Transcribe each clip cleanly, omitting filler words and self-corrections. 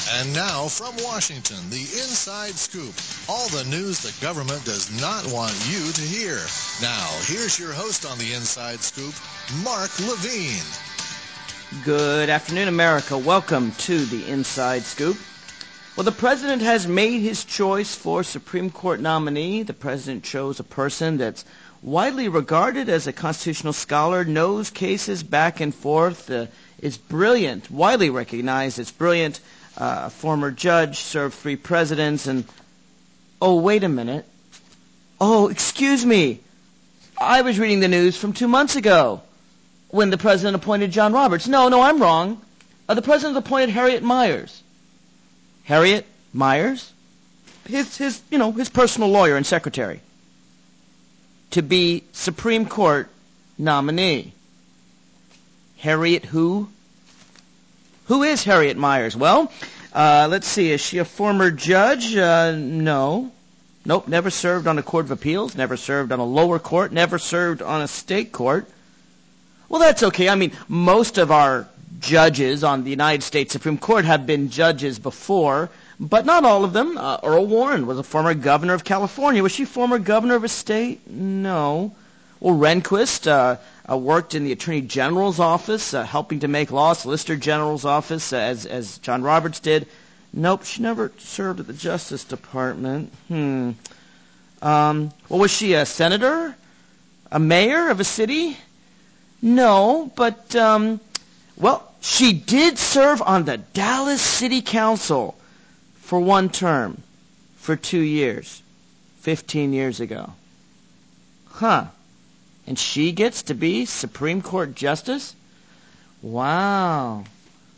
And now from Washington, the Inside Scoop. All the news the government does not want you to hear. Now, here's your host on the Inside Scoop, Mark Levine. Good afternoon, America. Welcome to the Inside Scoop. Well, the president has made his choice for Supreme Court nominee. The president chose a person that's widely regarded as a constitutional scholar, knows cases back and forth, is brilliant, widely recognized as brilliant. A former judge, served 3 presidents, and... Oh, wait a minute. Oh, excuse me. I was reading the news from 2 months ago when the president appointed John Roberts. No, I'm wrong. The president appointed Harriet Miers. Harriet Miers? His personal lawyer and secretary to be Supreme Court nominee. Harriet who? Who is Harriet Miers? Well, let's see. Is she a former judge? No. Nope, never served on a court of appeals, never served on a lower court, never served on a state court. Well, that's okay. I mean, most of our judges on the United States Supreme Court have been judges before, but not all of them. Earl Warren was a former governor of California. Was she former governor of a state? No. Well, Rehnquist worked in the Attorney General's office, helping to make law, Solicitor General's office, as John Roberts did. Nope, she never served at the Justice Department. Well, was she a senator? A mayor of a city? No, but, she did serve on the Dallas City Council for 1 term, for 2 years, 15 years ago. Huh. And she gets to be Supreme Court Justice? Wow.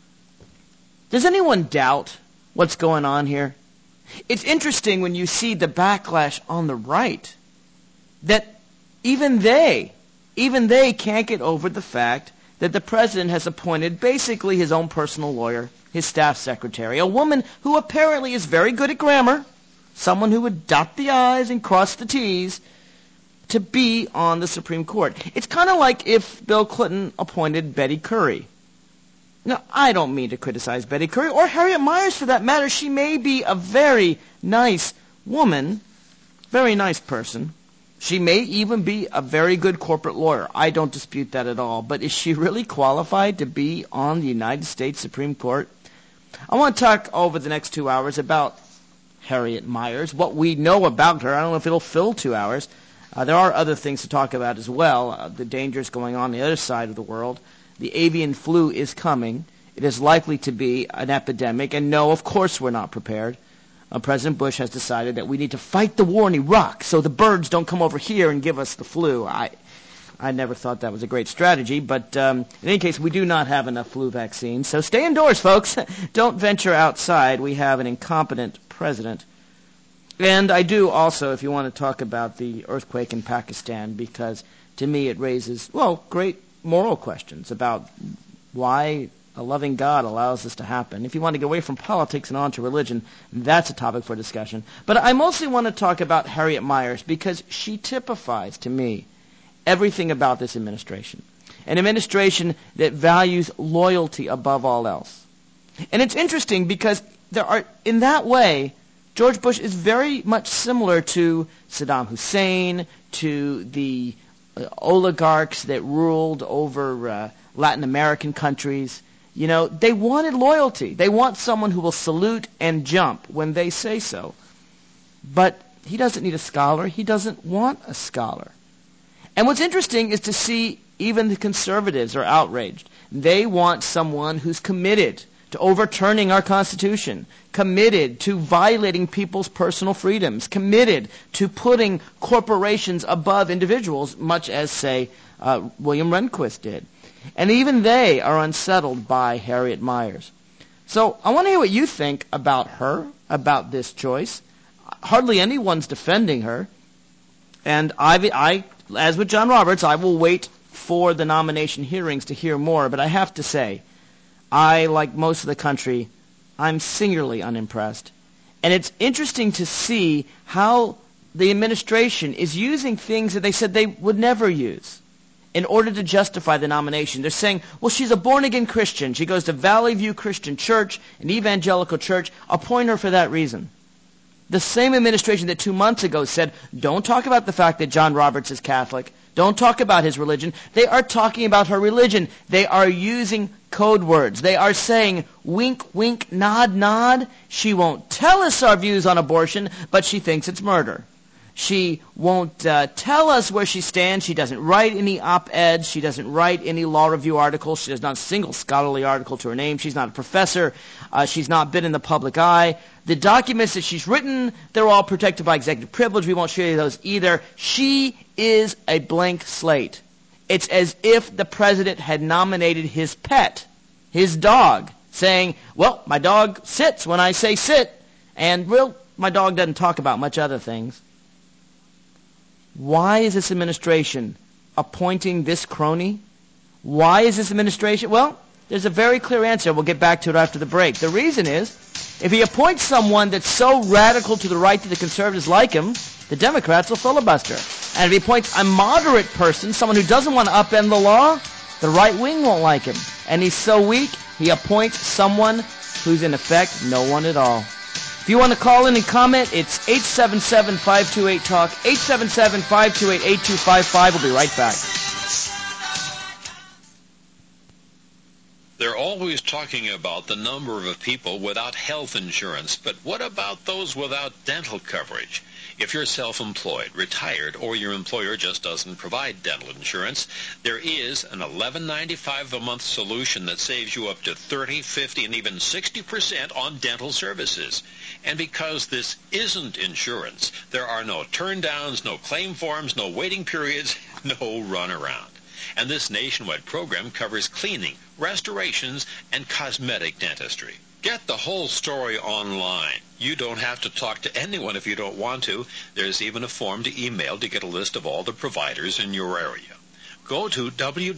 Does anyone doubt what's going on here? It's interesting when you see the backlash on the right that even they can't get over the fact that the president has appointed basically his own personal lawyer, his staff secretary, a woman who apparently is very good at grammar, someone who would dot the I's and cross the T's, to be on the Supreme Court. It's kind of like if Bill Clinton appointed Betty Currie. Now, I don't mean to criticize Betty Currie, or Harriet Miers for that matter. She may be a very nice woman, very nice person. She may even be a very good corporate lawyer. I don't dispute that at all. But is she really qualified to be on the United States Supreme Court? I want to talk over the next 2 hours about Harriet Miers, what we know about her. I don't know if it'll fill 2 hours. There are other things to talk about as well. The dangers going on the other side of the world. The avian flu is coming. It is likely to be an epidemic. And no, of course we're not prepared. President Bush has decided that we need to fight the war in Iraq so the birds don't come over here and give us the flu. I never thought that was a great strategy. But in any case, we do not have enough flu vaccines. So stay indoors, folks. Don't venture outside. We have an incompetent president. And I do also, if you want to talk about the earthquake in Pakistan, because to me it raises, great moral questions about why a loving God allows this to happen. If you want to get away from politics and on to religion, that's a topic for discussion. But I mostly want to talk about Harriet Miers because she typifies to me everything about this administration. An administration that values loyalty above all else. And it's interesting because in that way, George Bush is very much similar to Saddam Hussein, to the oligarchs that ruled over Latin American countries. They wanted loyalty. They want someone who will salute and jump when they say so. But he doesn't need a scholar. He doesn't want a scholar. And what's interesting is to see even the conservatives are outraged. They want someone who's committed to overturning our Constitution, committed to violating people's personal freedoms, committed to putting corporations above individuals, much as, say, William Rehnquist did. And even they are unsettled by Harriet Miers. So I want to hear what you think about her, about this choice. Hardly anyone's defending her. And I, as with John Roberts, I will wait for the nomination hearings to hear more. But I have to say, I, like most of the country, I'm singularly unimpressed. And it's interesting to see how the administration is using things that they said they would never use. in order to justify the nomination. They're saying, well, she's a born-again Christian. She goes to Valley View Christian Church, an evangelical church. Appoint her for that reason. The same administration that 2 months ago said, don't talk about the fact that John Roberts is Catholic. Don't talk about his religion. They are talking about her religion. They are using code words. They are saying, wink, wink, nod, nod. She won't tell us our views on abortion, but she thinks it's murder. She won't tell us where she stands. She doesn't write any op-eds. She doesn't write any law review articles. She has not a single scholarly article to her name. She's not a professor. She's not been in the public eye. The documents that she's written, they're all protected by executive privilege. We won't show you those either. She is a blank slate. It's as if the president had nominated his pet, his dog, saying, well, my dog sits when I say sit, and, well, my dog doesn't talk about much other things. Why is this administration appointing this crony? Why is this administration? Well, there's a very clear answer. We'll get back to it after the break. The reason is, if he appoints someone that's so radical to the right that the conservatives like him, the Democrats will filibuster. And if he appoints a moderate person, someone who doesn't want to upend the law, the right wing won't like him. And he's so weak, he appoints someone who's in effect no one at all. If you want to call in and comment, it's 877-528-TALK, 877-528-8255. We'll be right back. They're always talking about the number of people without health insurance, but what about those without dental coverage? If you're self-employed, retired, or your employer just doesn't provide dental insurance, there is an $11.95 a month solution that saves you up to 30, 50, and even 60% on dental services. And because this isn't insurance, there are no turndowns, no claim forms, no waiting periods, no runaround. And this nationwide program covers cleaning, restorations, and cosmetic dentistry. Get the whole story online. You don't have to talk to anyone if you don't want to. There's even a form to email to get a list of all the providers in your area. Go to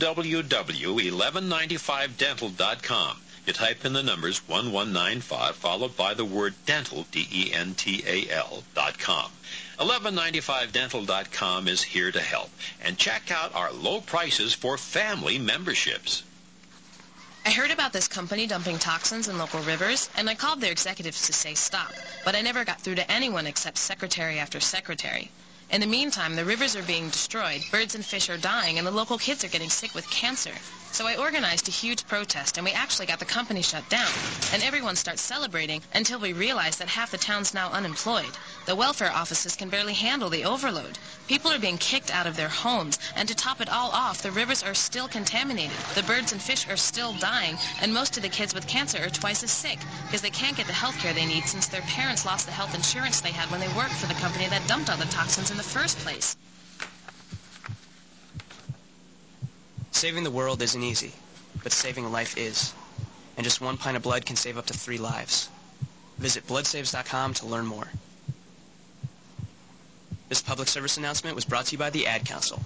www.1195dental.com. You type in the numbers 1195 followed by the word dental, dental.com. 1195dental.com is here to help. And check out our low prices for family memberships. I heard about this company dumping toxins in local rivers, and I called their executives to say stop, but I never got through to anyone except secretary after secretary. In the meantime, the rivers are being destroyed, birds and fish are dying, and the local kids are getting sick with cancer. So I organized a huge protest, and we actually got the company shut down. And everyone starts celebrating until we realize that half the town's now unemployed. The welfare offices can barely handle the overload. People are being kicked out of their homes, and to top it all off, the rivers are still contaminated. The birds and fish are still dying, and most of the kids with cancer are twice as sick because they can't get the health care they need since their parents lost the health insurance they had when they worked for the company that dumped all the toxins in the first place. Saving the world isn't easy, but saving a life is. And just 1 pint of blood can save up to 3 lives. Visit bloodsaves.com to learn more. This public service announcement was brought to you by the Ad Council.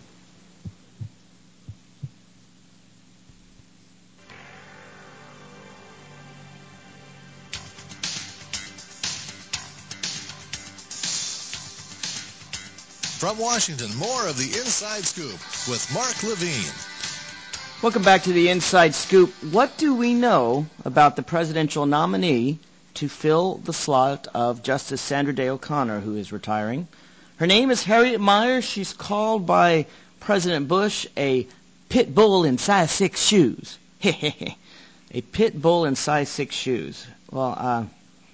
From Washington, more of the Inside Scoop with Mark Levine. Welcome back to the Inside Scoop. What do we know about the presidential nominee to fill the slot of Justice Sandra Day O'Connor, who is retiring? Her name is Harriet Miers. She's called by President Bush a pit bull in size 6 shoes. A pit bull in size 6 shoes. Well,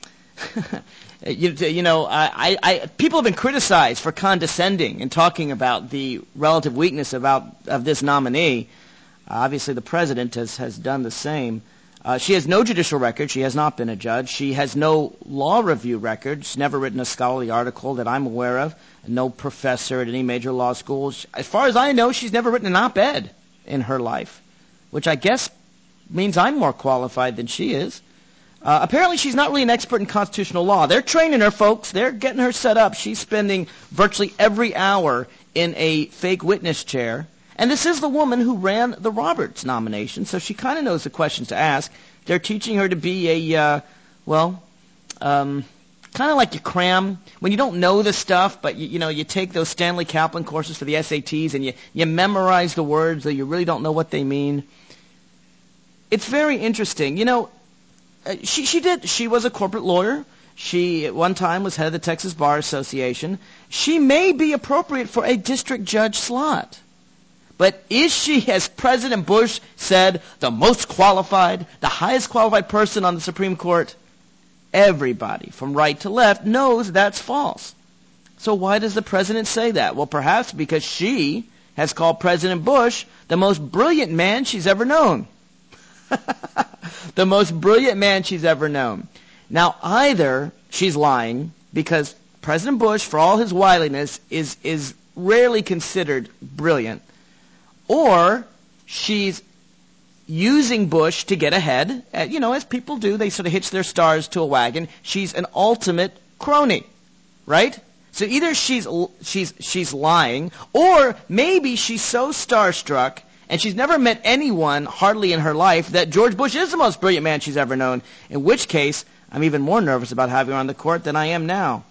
people have been criticized for condescending and talking about the relative weakness of this nominee. Obviously, the president has done the same. She has no judicial record. She has not been a judge. She has no law review record. She's never written a scholarly article that I'm aware of. No professor at any major law school. As far as I know, she's never written an op-ed in her life, which I guess means I'm more qualified than she is. Apparently, she's not really an expert in constitutional law. They're training her, folks. They're getting her set up. She's spending virtually every hour in a fake witness chair. And this is the woman who ran the Roberts nomination, so she kind of knows the questions to ask. They're teaching her to be a, kind kind of like you cram when you don't know the stuff, but you take those Stanley Kaplan courses for the SATs and you memorize the words, though you really don't know what they mean. It's very interesting. She was a corporate lawyer. She, at one time, was head of the Texas Bar Association. She may be appropriate for a district judge slot. But is she, as President Bush said, the most qualified, the highest qualified person on the Supreme Court? Everybody, from right to left, knows that's false. So why does the president say that? Well, perhaps because she has called President Bush the most brilliant man she's ever known. The most brilliant man she's ever known. Now, either she's lying because President Bush, for all his wiliness, is rarely considered brilliant, or she's using Bush to get ahead. As people do, they sort of hitch their stars to a wagon. She's an ultimate crony, right? So either she's lying, or maybe she's so starstruck and she's never met anyone hardly in her life that George Bush is the most brilliant man she's ever known, in which case I'm even more nervous about having her on the court than I am now.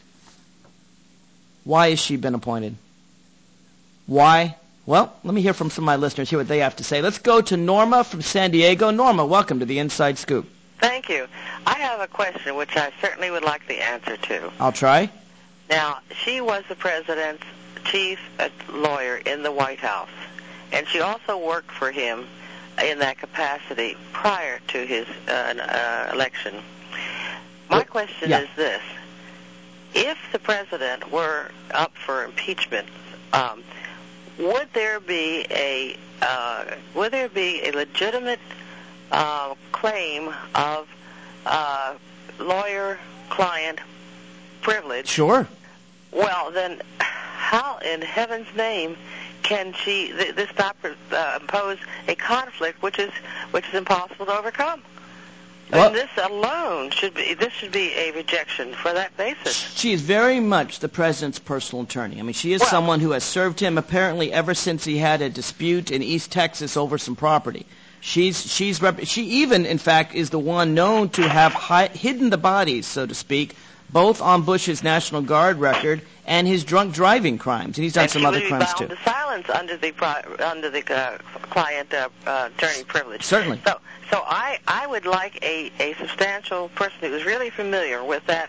Why has she been appointed? Why? Well, let me hear from some of my listeners, hear what they have to say. Let's go to Norma from San Diego. Norma, welcome to the Inside Scoop. Thank you. I have a question which I certainly would like the answer to. I'll try. Now, she was the president's chief lawyer in the White House, and she also worked for him in that capacity prior to his election. My question is this. If the president were up for impeachment, would there be a legitimate claim of lawyer-client privilege? Sure. Well, then, how in heaven's name can this not impose a conflict which is impossible to overcome? Well, this alone should be a rejection for that basis. She is very much the president's personal attorney. I mean, she is someone who has served him apparently ever since he had a dispute in East Texas over some property. She even, in fact, is the one known to have hidden the bodies, so to speak, both on Bush's National Guard record and his drunk driving crimes, and he's done some other crimes too. And she would be bound to silence under the client attorney privilege. Certainly. So I would like a substantial person who is really familiar with that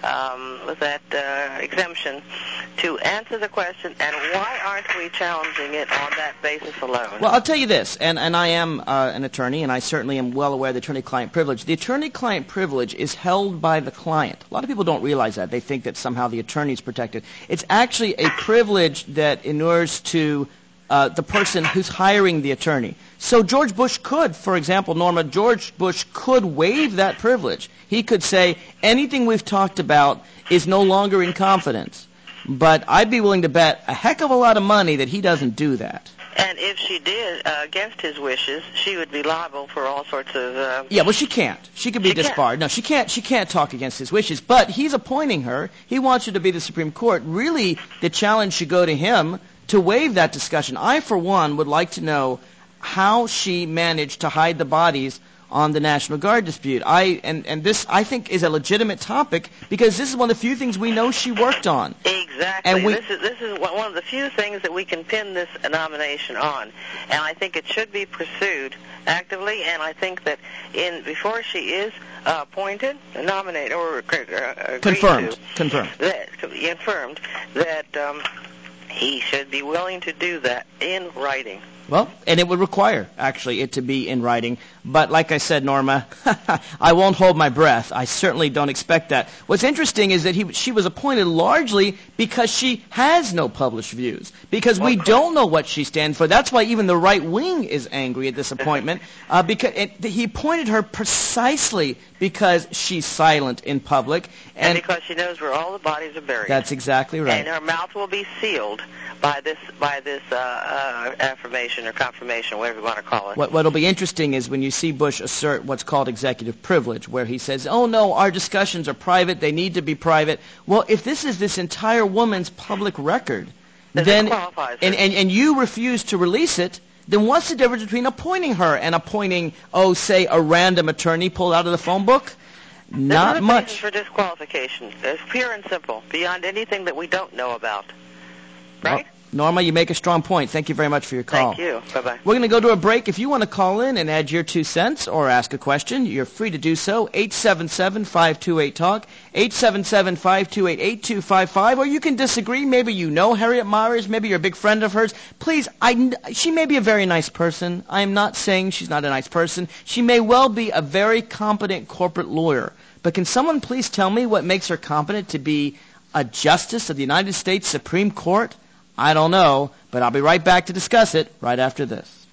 exemption to answer the question, and why aren't we challenging it on that basis alone? Well, I'll tell you this, and I am an attorney, and I certainly am well aware of the attorney-client privilege. The attorney-client privilege is held by the client. A lot of people don't realize that. They think that somehow the attorney is protected. It's actually a privilege that inures to the person who's hiring the attorney. So George Bush could, for example, Norma, George Bush could waive that privilege. He could say, anything we've talked about is no longer in confidence. But I'd be willing to bet a heck of a lot of money that he doesn't do that. And if she did, against his wishes, she would be liable for all sorts of... Yeah, well, she can't. She could be disbarred. No, she can't talk against his wishes. But he's appointing her. He wants her to be the Supreme Court. Really, the challenge should go to him to waive that discussion. I, for one, would like to know how she managed to hide the bodies on the National Guard dispute. And this, I think, is a legitimate topic because this is one of the few things we know she worked on. Exactly. And this is one of the few things that we can pin this nomination on. And I think it should be pursued actively, and I think that before she is appointed, nominated, or confirmed that he should be willing to do that in writing. Well, and it would require, actually, it to be in writing. But like I said, Norma, I won't hold my breath. I certainly don't expect that. What's interesting is that she was appointed largely because she has no published views, because we don't know what she stands for. That's why even the right wing is angry at this appointment, because he appointed her precisely because she's silent in public. And because she knows where all the bodies are buried. That's exactly right. And her mouth will be sealed by this affirmation or confirmation, whatever you want to call it. What'll be interesting is when you see Bush assert what's called executive privilege, where he says, oh no, our discussions are private, they need to be private. Well, if this is this entire woman's public record, then and you refuse to release it, then what's the difference between appointing her and appointing, say, a random attorney pulled out of the phone book? Not There's much. basis for disqualification. It's pure and simple, beyond anything that we don't know about. Right? Well, Norma, you make a strong point. Thank you very much for your call. Thank you. Bye-bye. We're going to go to a break. If you want to call in and add your 2 cents or ask a question, you're free to do so. 877-528-TALK, 877-528-8255, or you can disagree. Maybe you know Harriet Myers. Maybe you're a big friend of hers. Please, she may be a very nice person. I am not saying she's not a nice person. She may well be a very competent corporate lawyer. But can someone please tell me what makes her competent to be a justice of the United States Supreme Court? I don't know, but I'll be right back to discuss it right after this.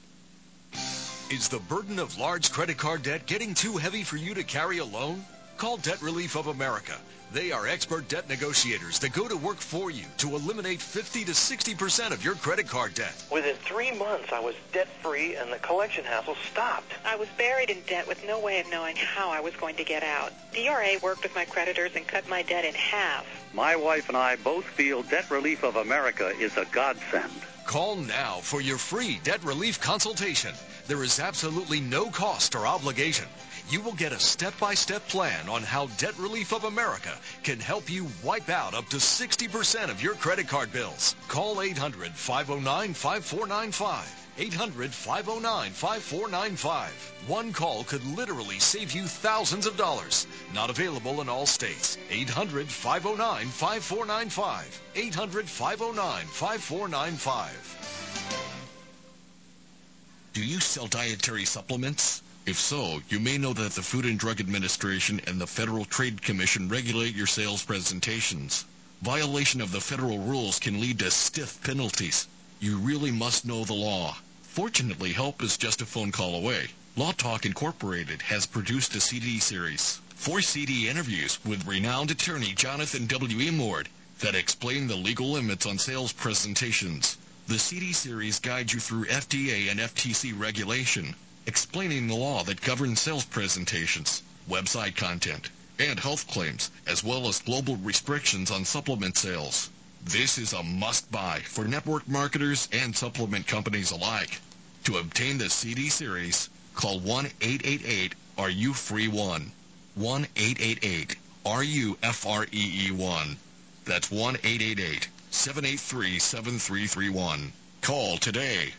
Is the burden of large credit card debt getting too heavy for you to carry alone? Call Debt Relief of America. They are expert debt negotiators that go to work for you to eliminate 50 to 60% of your credit card debt. Within 3 months, I was debt-free and the collection hassle stopped. I was buried in debt with no way of knowing how I was going to get out. DRA worked with my creditors and cut my debt in half. My wife and I both feel Debt Relief of America is a godsend. Call now for your free debt relief consultation. There is absolutely no cost or obligation. You will get a step-by-step plan on how Debt Relief of America can help you wipe out up to 60% of your credit card bills. Call 800-509-5495. 800-509-5495. One call could literally save you thousands of dollars. Not available in all states. 800-509-5495. 800-509-5495. Do you sell dietary supplements? If so, you may know that the Food and Drug Administration and the Federal Trade Commission regulate your sales presentations. Violation of the federal rules can lead to stiff penalties. You really must know the law. Fortunately, help is just a phone call away. Law Talk Incorporated has produced a CD series, 4 CD interviews with renowned attorney Jonathan W. Emord that explain the legal limits on sales presentations. The CD series guides you through FDA and FTC regulation, explaining the law that governs sales presentations, website content, and health claims, as well as global restrictions on supplement sales. This is a must-buy for network marketers and supplement companies alike. To obtain the CD series, call 1-888-RU-FREE-1. 1-888-RU-FREE-1. That's 1-888-783-7331. Call today.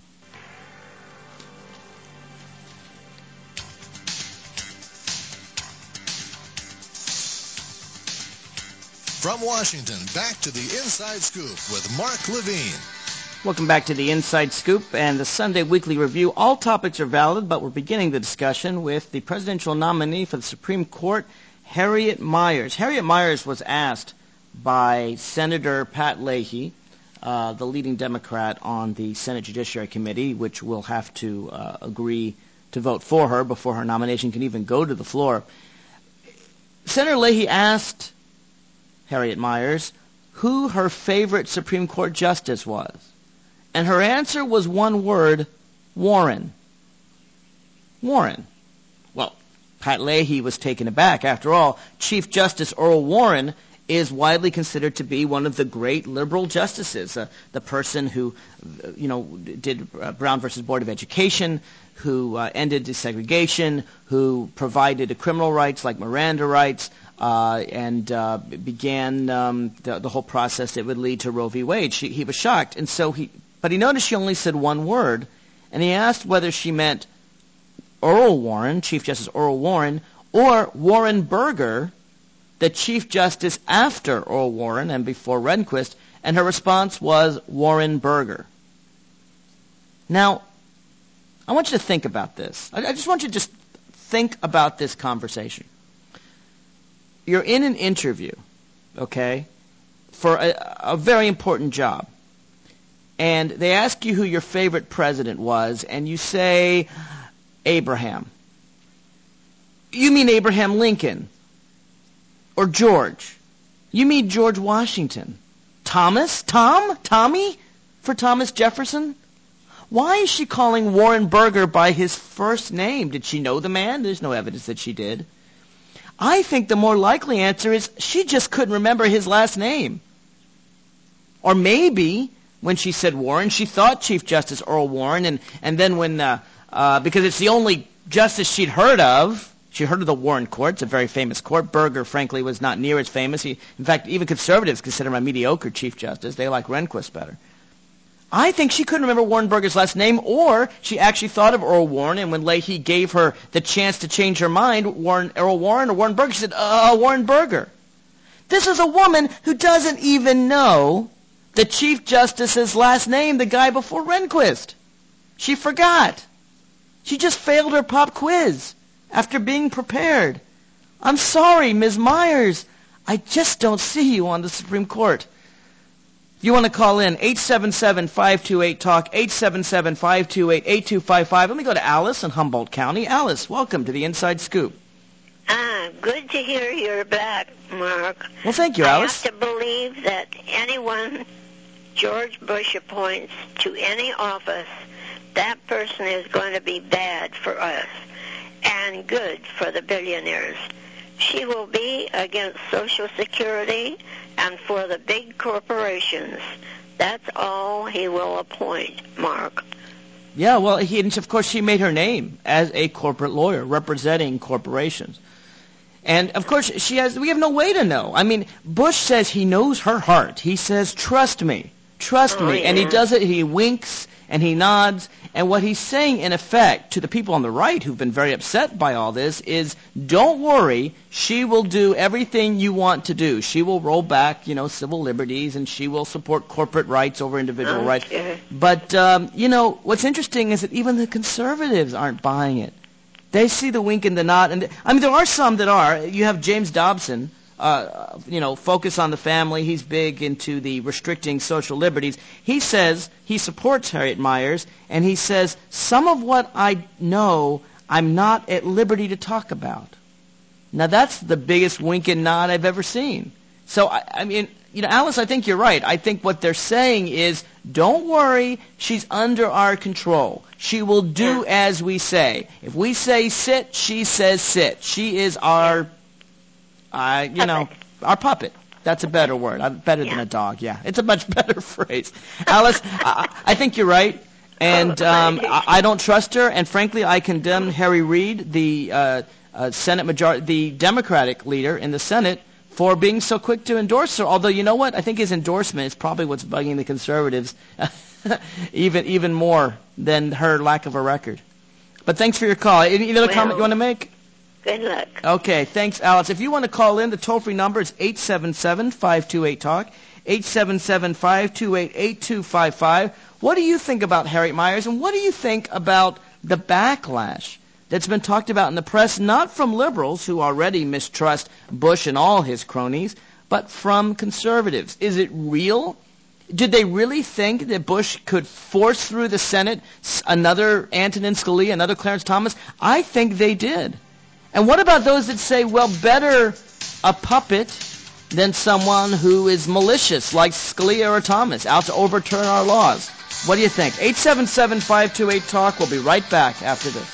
From Washington, back to the Inside Scoop with Mark Levine. Welcome back to the Inside Scoop and the Sunday Weekly Review. All topics are valid, but we're beginning the discussion with the presidential nominee for the Supreme Court, Harriet Myers. Harriet Myers was asked by Senator Pat Leahy, the leading Democrat on the Senate Judiciary Committee, which will have to agree to vote for her before her nomination can even go to the floor. Senator Leahy asked Harriet Myers who her favorite Supreme Court justice was. And her answer was one word, Warren. Warren. Well, Pat Leahy was taken aback. After all, Chief Justice Earl Warren is widely considered to be one of the great liberal justices, the person who, did Brown versus Board of Education, who ended desegregation, who provided criminal rights like Miranda rights, and began the whole process that would lead to Roe v. Wade. He was shocked, and so but he noticed she only said one word, and he asked whether she meant Earl Warren, Chief Justice Earl Warren, or Warren Burger, the Chief Justice after Earl Warren and before Rehnquist, and her response was Warren Burger. Now, I want you to think about this. I just want you to just think about this conversation. You're in an interview, okay, for a very important job. And they ask you who your favorite president was, and you say Abraham. You mean Abraham Lincoln. Or George. You mean George Washington. Thomas? Tommy? For Thomas Jefferson? Why is she calling Warren Burger by his first name? Did she know the man? There's no evidence that she did. I think the more likely answer is she just couldn't remember his last name. Or maybe when she said Warren, she thought Chief Justice Earl Warren, and then when, because it's the only justice she'd heard of, She heard of the Warren Court. It's a very famous court. Berger, frankly, was not near as famous. In fact, even conservatives consider him a mediocre Chief Justice. They like Rehnquist better. I think she couldn't remember Warren Berger's last name, or she actually thought of Earl Warren, and when Leahy gave her the chance to change her mind, Earl Warren or Warren Berger, she said, Warren Berger. This is a woman who doesn't even know the Chief Justice's last name, the guy before Rehnquist. She forgot. She just failed her pop quiz after being prepared. I'm sorry, Ms. Myers. I just don't see you on the Supreme Court. If you want to call in, 877-528-TALK, 877-528-8255. Let me go to Alice in Humboldt County. Alice, welcome to the Inside Scoop. Good to hear you're back, Mark. Well, thank you, Alice. I have to believe that anyone George Bush appoints to any office, that person is going to be bad for us and good for the billionaires. She will be against Social Security and for the big corporations. That's all he will appoint, Mark. Yeah, well, of course, she made her name as a corporate lawyer representing corporations. And, of course, we have no way to know. I mean, Bush says he knows her heart. He says, trust me, trust me. Yeah. And he does it, he winks and he nods. And what he's saying, in effect, to the people on the right who've been very upset by all this is, don't worry, she will do everything you want to do. She will roll back, civil liberties, and she will support corporate rights over individual rights. But, what's interesting is that even the conservatives aren't buying it. They see the wink and the nod. And there are some that are. You have James Dobson, focus on the family. He's big into the restricting social liberties. He says he supports Harriet Miers, and he says, some of what I know I'm not at liberty to talk about. Now, that's the biggest wink and nod I've ever seen. So, Alice, I think you're right. I think what they're saying is, don't worry, she's under our control. She will do as we say. If we say sit, she says sit. She is our, our puppet. That's a better word. Better than a dog, yeah. It's a much better phrase. Alice, I think you're right. And I don't trust her. And frankly, I condemn Harry Reid, the Senate majority, the Democratic leader in the Senate, for being so quick to endorse her. Although, you know what? I think his endorsement is probably what's bugging the conservatives even more than her lack of a record. But thanks for your call. Any other comment you want to make? Good luck. Okay, thanks, Alice. If you want to call in, the toll-free number is 877-528-TALK, 877-528-8255. What do you think about Harriet Miers, and what do you think about the backlash that's been talked about in the press, not from liberals who already mistrust Bush and all his cronies, but from conservatives? Is it real? Did they really think that Bush could force through the Senate another Antonin Scalia, another Clarence Thomas? I think they did. And what about those that say, well, better a puppet than someone who is malicious like Scalia or Thomas, out to overturn our laws? What do you think? 877-528-TALK. We'll be right back after this.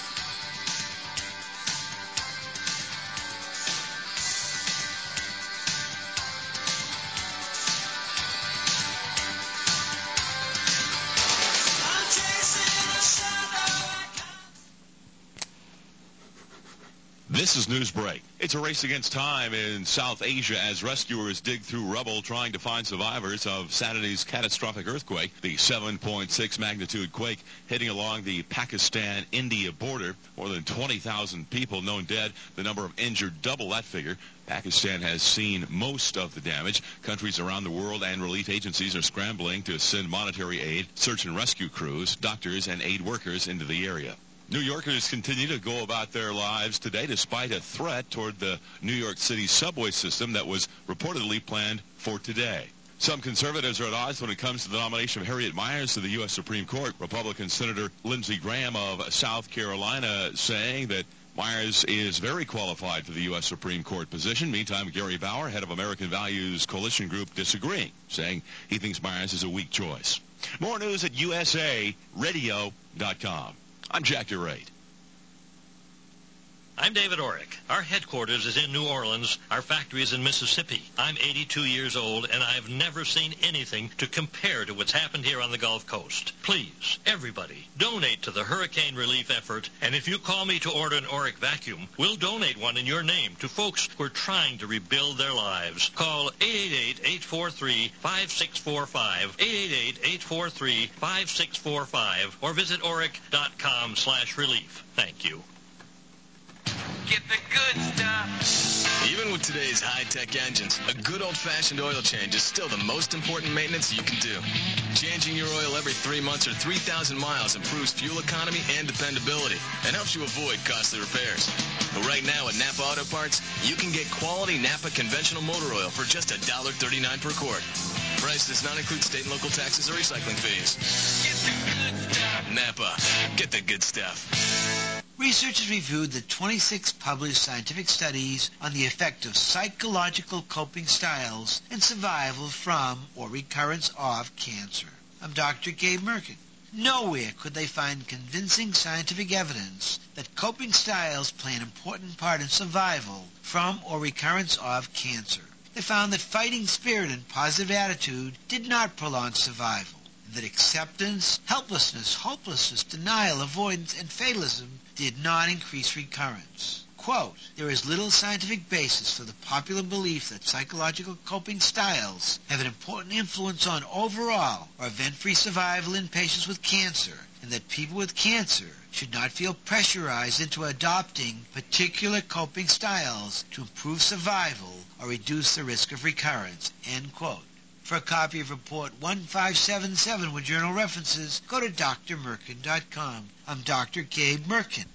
This is Newsbreak. It's a race against time in South Asia as rescuers dig through rubble trying to find survivors of Saturday's catastrophic earthquake, the 7.6 magnitude quake hitting along the Pakistan-India border. More than 20,000 people known dead, the number of injured double that figure. Pakistan has seen most of the damage. Countries around the world and relief agencies are scrambling to send monetary aid, search and rescue crews, doctors, and aid workers into the area. New Yorkers continue to go about their lives today despite a threat toward the New York City subway system that was reportedly planned for today. Some conservatives are at odds when it comes to the nomination of Harriet Miers to the U.S. Supreme Court. Republican Senator Lindsey Graham of South Carolina saying that Miers is very qualified for the U.S. Supreme Court position. Meantime, Gary Bauer, head of American Values Coalition Group, disagreeing, saying he thinks Miers is a weak choice. More news at usaradio.com. I'm Jack DeRate. I'm David Orrick. Our headquarters is in New Orleans. Our factory is in Mississippi. I'm 82 years old, and I've never seen anything to compare to what's happened here on the Gulf Coast. Please, everybody, donate to the hurricane relief effort, and if you call me to order an Orrick vacuum, we'll donate one in your name to folks who are trying to rebuild their lives. Call 888-843-5645, 888-843-5645, or visit orrick.com/relief. Thank you. Get the good stuff. Even with today's high-tech engines, a good old-fashioned oil change is still the most important maintenance you can do. Changing your oil every 3 months or 3,000 miles improves fuel economy and dependability and helps you avoid costly repairs. But right now at Napa Auto Parts, you can get quality Napa conventional motor oil for just $1.39 per quart. Price does not include state and local taxes or recycling fees. Get the good stuff. Napa. Get the good stuff. Researchers reviewed the 26 published scientific studies on the effect of psychological coping styles and survival from or recurrence of cancer. I'm Dr. Gabe Merkin. Nowhere could they find convincing scientific evidence that coping styles play an important part in survival from or recurrence of cancer. They found that fighting spirit and positive attitude did not prolong survival, and that acceptance, helplessness, hopelessness, denial, avoidance, and fatalism did not increase recurrence. Quote, there is little scientific basis for the popular belief that psychological coping styles have an important influence on overall or event-free survival in patients with cancer, and that people with cancer should not feel pressurized into adopting particular coping styles to improve survival or reduce the risk of recurrence, end quote. For a copy of Report 1577 with journal references, go to drmerkin.com. I'm Dr. Gabe Merkin.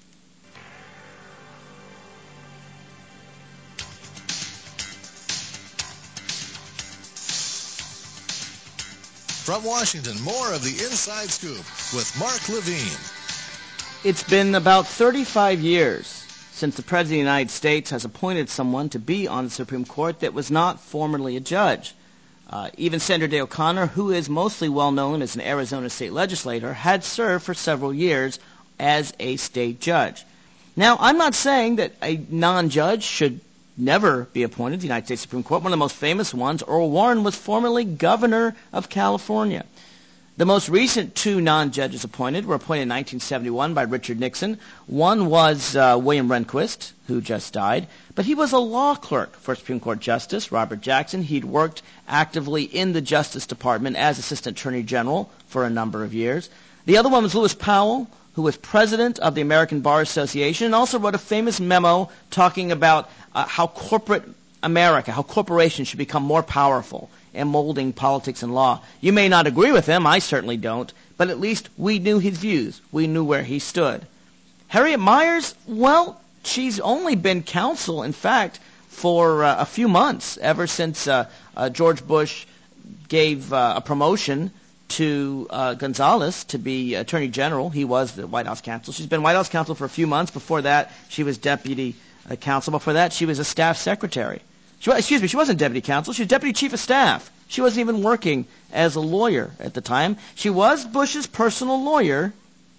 From Washington, more of the Inside Scoop with Mark Levine. It's been about 35 years since the President of the United States has appointed someone to be on the Supreme Court that was not formerly a judge. Even Senator Dale O'Connor, who is mostly well known as an Arizona state legislator, had served for several years as a state judge. Now, I'm not saying that a non-judge should never be appointed to the United States Supreme Court. One of the most famous ones, Earl Warren, was formerly governor of California. The most recent two non-judges appointed were appointed in 1971 by Richard Nixon. One was William Rehnquist, who just died, but he was a law clerk for Supreme Court Justice Robert Jackson. He'd worked actively in the Justice Department as Assistant Attorney General for a number of years. The other one was Lewis Powell, who was president of the American Bar Association and also wrote a famous memo talking about how corporate America, how corporations should become more powerful and molding politics and law. You may not agree with him, I certainly don't, but at least we knew his views. We knew where he stood. Harriet Miers, well, she's only been counsel, in fact, for a few months, ever since George Bush gave a promotion to Gonzales to be Attorney General. He was the White House counsel. She's been White House counsel for a few months. Before that, she was deputy counsel. Before that, she was a staff secretary. She wasn't deputy counsel. She was deputy chief of staff. She wasn't even working as a lawyer at the time. She was Bush's personal lawyer.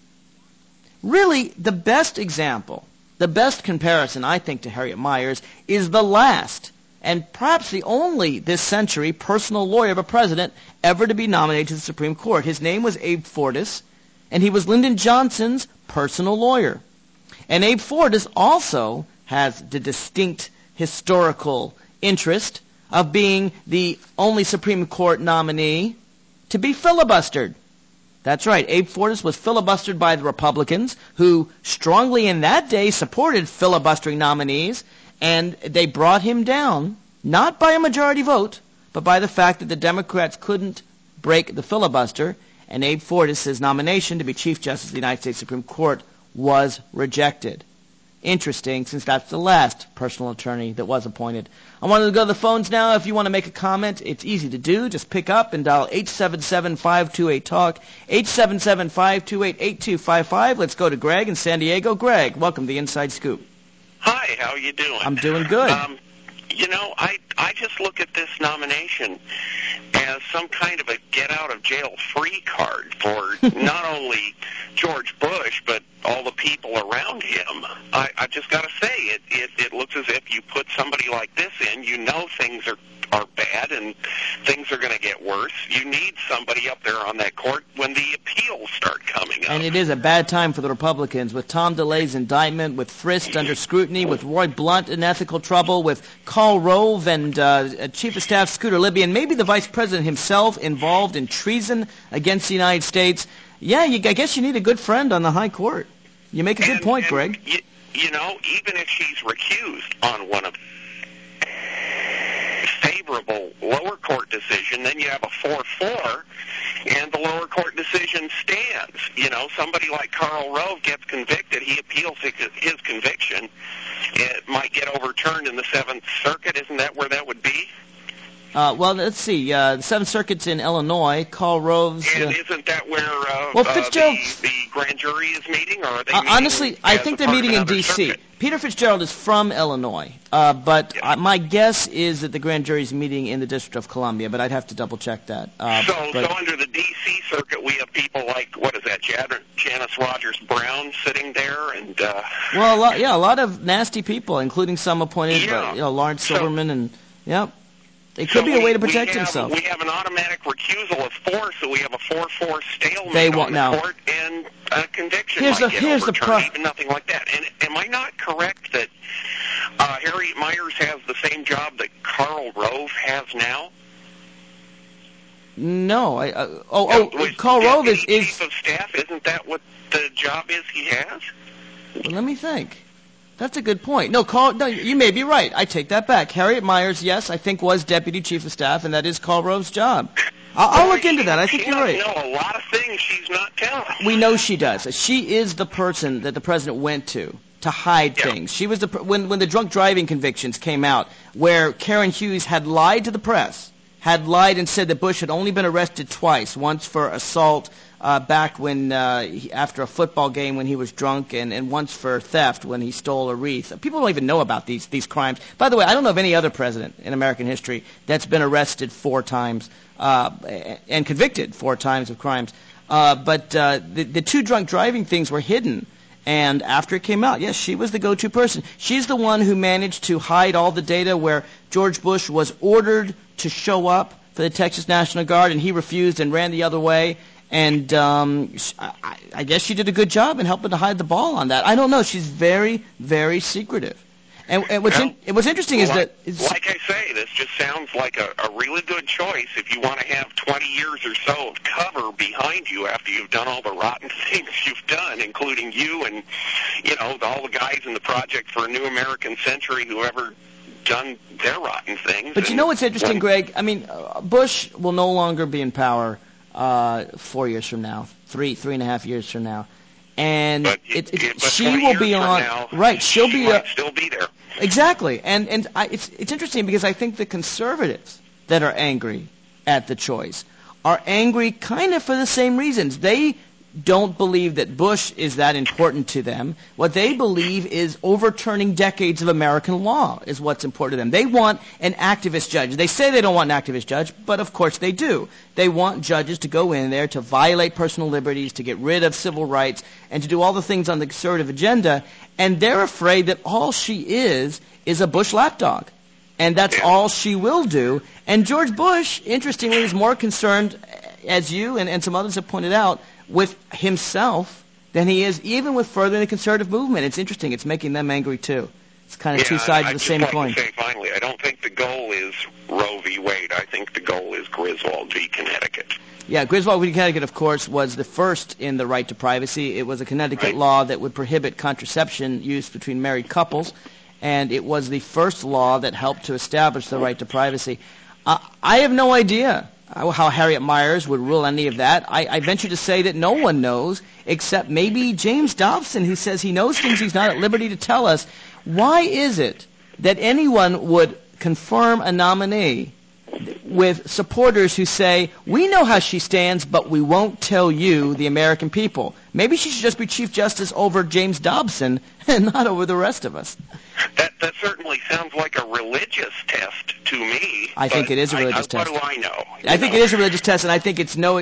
Really, the best example, the best comparison, I think, to Harriet Miers is the last, and perhaps the only this century, personal lawyer of a president ever to be nominated to the Supreme Court. His name was Abe Fortas, and he was Lyndon Johnson's personal lawyer. And Abe Fortas also has the distinct historical interest of being the only Supreme Court nominee to be filibustered. That's right. Abe Fortas was filibustered by the Republicans, who strongly in that day supported filibustering nominees, and they brought him down, not by a majority vote, but by the fact that the Democrats couldn't break the filibuster, and Abe Fortas' nomination to be Chief Justice of the United States Supreme Court was rejected. Interesting, since that's the last personal attorney that was appointed. I want to go to the phones now. If you want to make a comment, it's easy to do. Just pick up and dial 877-528-TALK, 877-528-8255. Let's go to Greg in San Diego. Greg, welcome to the Inside Scoop. Hi, how are you doing? I'm doing good. I just look at this nomination, as some kind of a get-out-of-jail-free card for not only George Bush, but all the people around him. I've just got to say, it looks as if you put somebody like this in, you know things are bad and things are going to get worse. You need somebody up there on that court when the appeals start coming up. And it is a bad time for the Republicans, with Tom DeLay's indictment, with Frist under scrutiny, with Roy Blunt in ethical trouble, with Karl Rove and Chief of Staff Scooter Libby, and maybe the Vice President himself involved in treason against the United States. Yeah, I guess you need a good friend on the high court. You make a good point, Greg. You know, even if she's recused on one of favorable lower court decision, then you have a 4-4, and the lower court decision stands. You know, somebody like Karl Rove gets convicted, he appeals his conviction, it might get overturned in the Seventh Circuit. Isn't that where that would be? Well, let's see. The Seventh Circuit's in Illinois. Karl Rove's... And isn't that where the grand jury is meeting? Or are they meeting honestly, I think they're meeting in D.C. Circuit? Peter Fitzgerald is from Illinois, but my guess is that the grand jury is meeting in the District of Columbia, but I'd have to double-check that. So under the D.C. Circuit, we have people like, what is that, Janice Rogers Brown sitting there? And well, a lot of nasty people, including some appointed, Lawrence Silverman, and, it could be a way to protect himself. We have an automatic recusal of 4, so we have a 4-4 stalemate on the court, and a conviction might get overturned, even nothing like that. And am I not correct that Harriet Miers has the same job that Karl Rove has now? No. Karl Rove is Chief of Staff. Isn't that what the job is he has? Well, let me think. That's a good point. No, you may be right. I take that back. Harriet Miers, yes, I think was Deputy Chief of Staff, and that is Karl Rove's job. I'll look into that. I think you're right. She know a lot of things she's not telling. We know she does. She is the person that the president went to hide things. She was when the drunk driving convictions came out, where Karen Hughes had lied to the press, had lied and said that Bush had only been arrested twice, once for assault back when after a football game when he was drunk, and once for theft when he stole a wreath. People don't even know about these crimes. By the way, I don't know of any other president in American history that's been arrested 4 times and convicted 4 times of crimes. But the 2 drunk driving things were hidden. And after it came out, yes, she was the go-to person. She's the one who managed to hide all the data where George Bush was ordered to show up for the Texas National Guard, and he refused and ran the other way. And I guess she did a good job in helping to hide the ball on that. I don't know. She's very, very secretive. And what's interesting is that... Like I say, this just sounds like a really good choice if you want to have 20 years or so of cover behind you after you've done all the rotten things you've done, including you and, all the guys in the Project for a New American Century who ever done their rotten things. But you know what's interesting, Greg? I mean, Bush will no longer be in power 4 years from now, 3.5 years from now. And she will be on... Now, right, she'll she might still be there. Exactly. And it's interesting because I think the conservatives that are angry at the choice are angry kind of for the same reasons. They don't believe that Bush is that important to them. What they believe is overturning decades of American law is what's important to them. They want an activist judge. They say they don't want an activist judge, but of course they do. They want judges to go in there to violate personal liberties, to get rid of civil rights, and to do all the things on the conservative agenda. And they're afraid that all she is a Bush lapdog. And that's all she will do. And George Bush, interestingly, is more concerned, as you and some others have pointed out, with himself than he is even with furthering the conservative movement. It's interesting. It's making them angry, too. It's kind of two sides of the same coin. To say, finally, I don't think the goal is Roe v. Wade. I think the goal is Griswold v. Connecticut. Yeah, Griswold v. Connecticut, of course, was the first in the right to privacy. It was a Connecticut law that would prohibit contraception use between married couples, and it was the first law that helped to establish the right to privacy. I have no idea how Harriet Miers would rule any of that. I venture to say that no one knows, except maybe James Dobson, who says he knows things he's not at liberty to tell us. Why is it that anyone would confirm a nominee with supporters who say, we know how she stands, but we won't tell you, the American people? Maybe she should just be Chief Justice over James Dobson and not over the rest of us. that certainly sounds like a religious test to me. I think it is a religious test. What do I know? I think it is a religious test, and I think it's no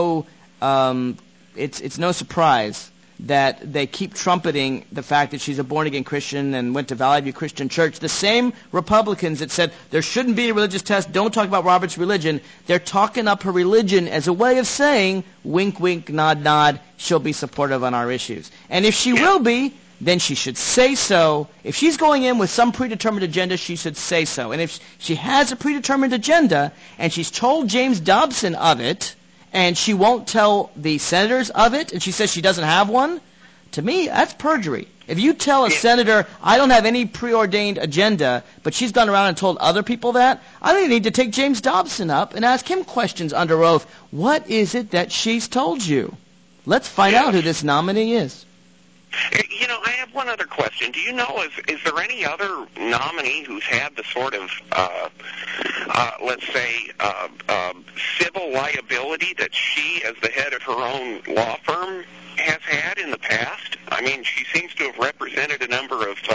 surprise that they keep trumpeting the fact that she's a born-again Christian and went to Valley View Christian Church. The same Republicans that said there shouldn't be a religious test, don't talk about Robert's religion, they're talking up her religion as a way of saying, wink, wink, nod, nod, she'll be supportive on our issues. And if she will be, then she should say so. If she's going in with some predetermined agenda, she should say so. And if she has a predetermined agenda and she's told James Dobson of it, and she won't tell the senators of it, and she says she doesn't have one, to me, that's perjury. If you tell a senator, I don't have any preordained agenda, but she's gone around and told other people that, I think you need to take James Dobson up and ask him questions under oath. What is it that she's told you? Let's find out who this nominee is. You know, I have one other question. Do you know, is there any other nominee who's had the sort of, let's say, civil liability that she, as the head of her own law firm, has had in the past? I mean, she seems to have represented a number of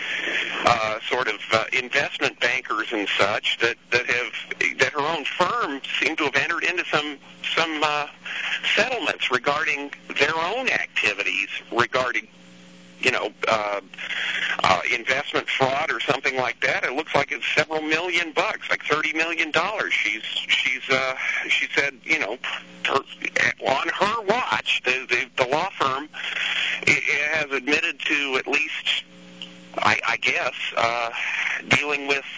investment bankers and such that her own firm seemed to have entered into some settlements regarding their own activities regarding, investment fraud or something like that. It looks like it's several $million, like $30 million. She said, on her watch, the law firm has admitted to at least, I guess, dealing with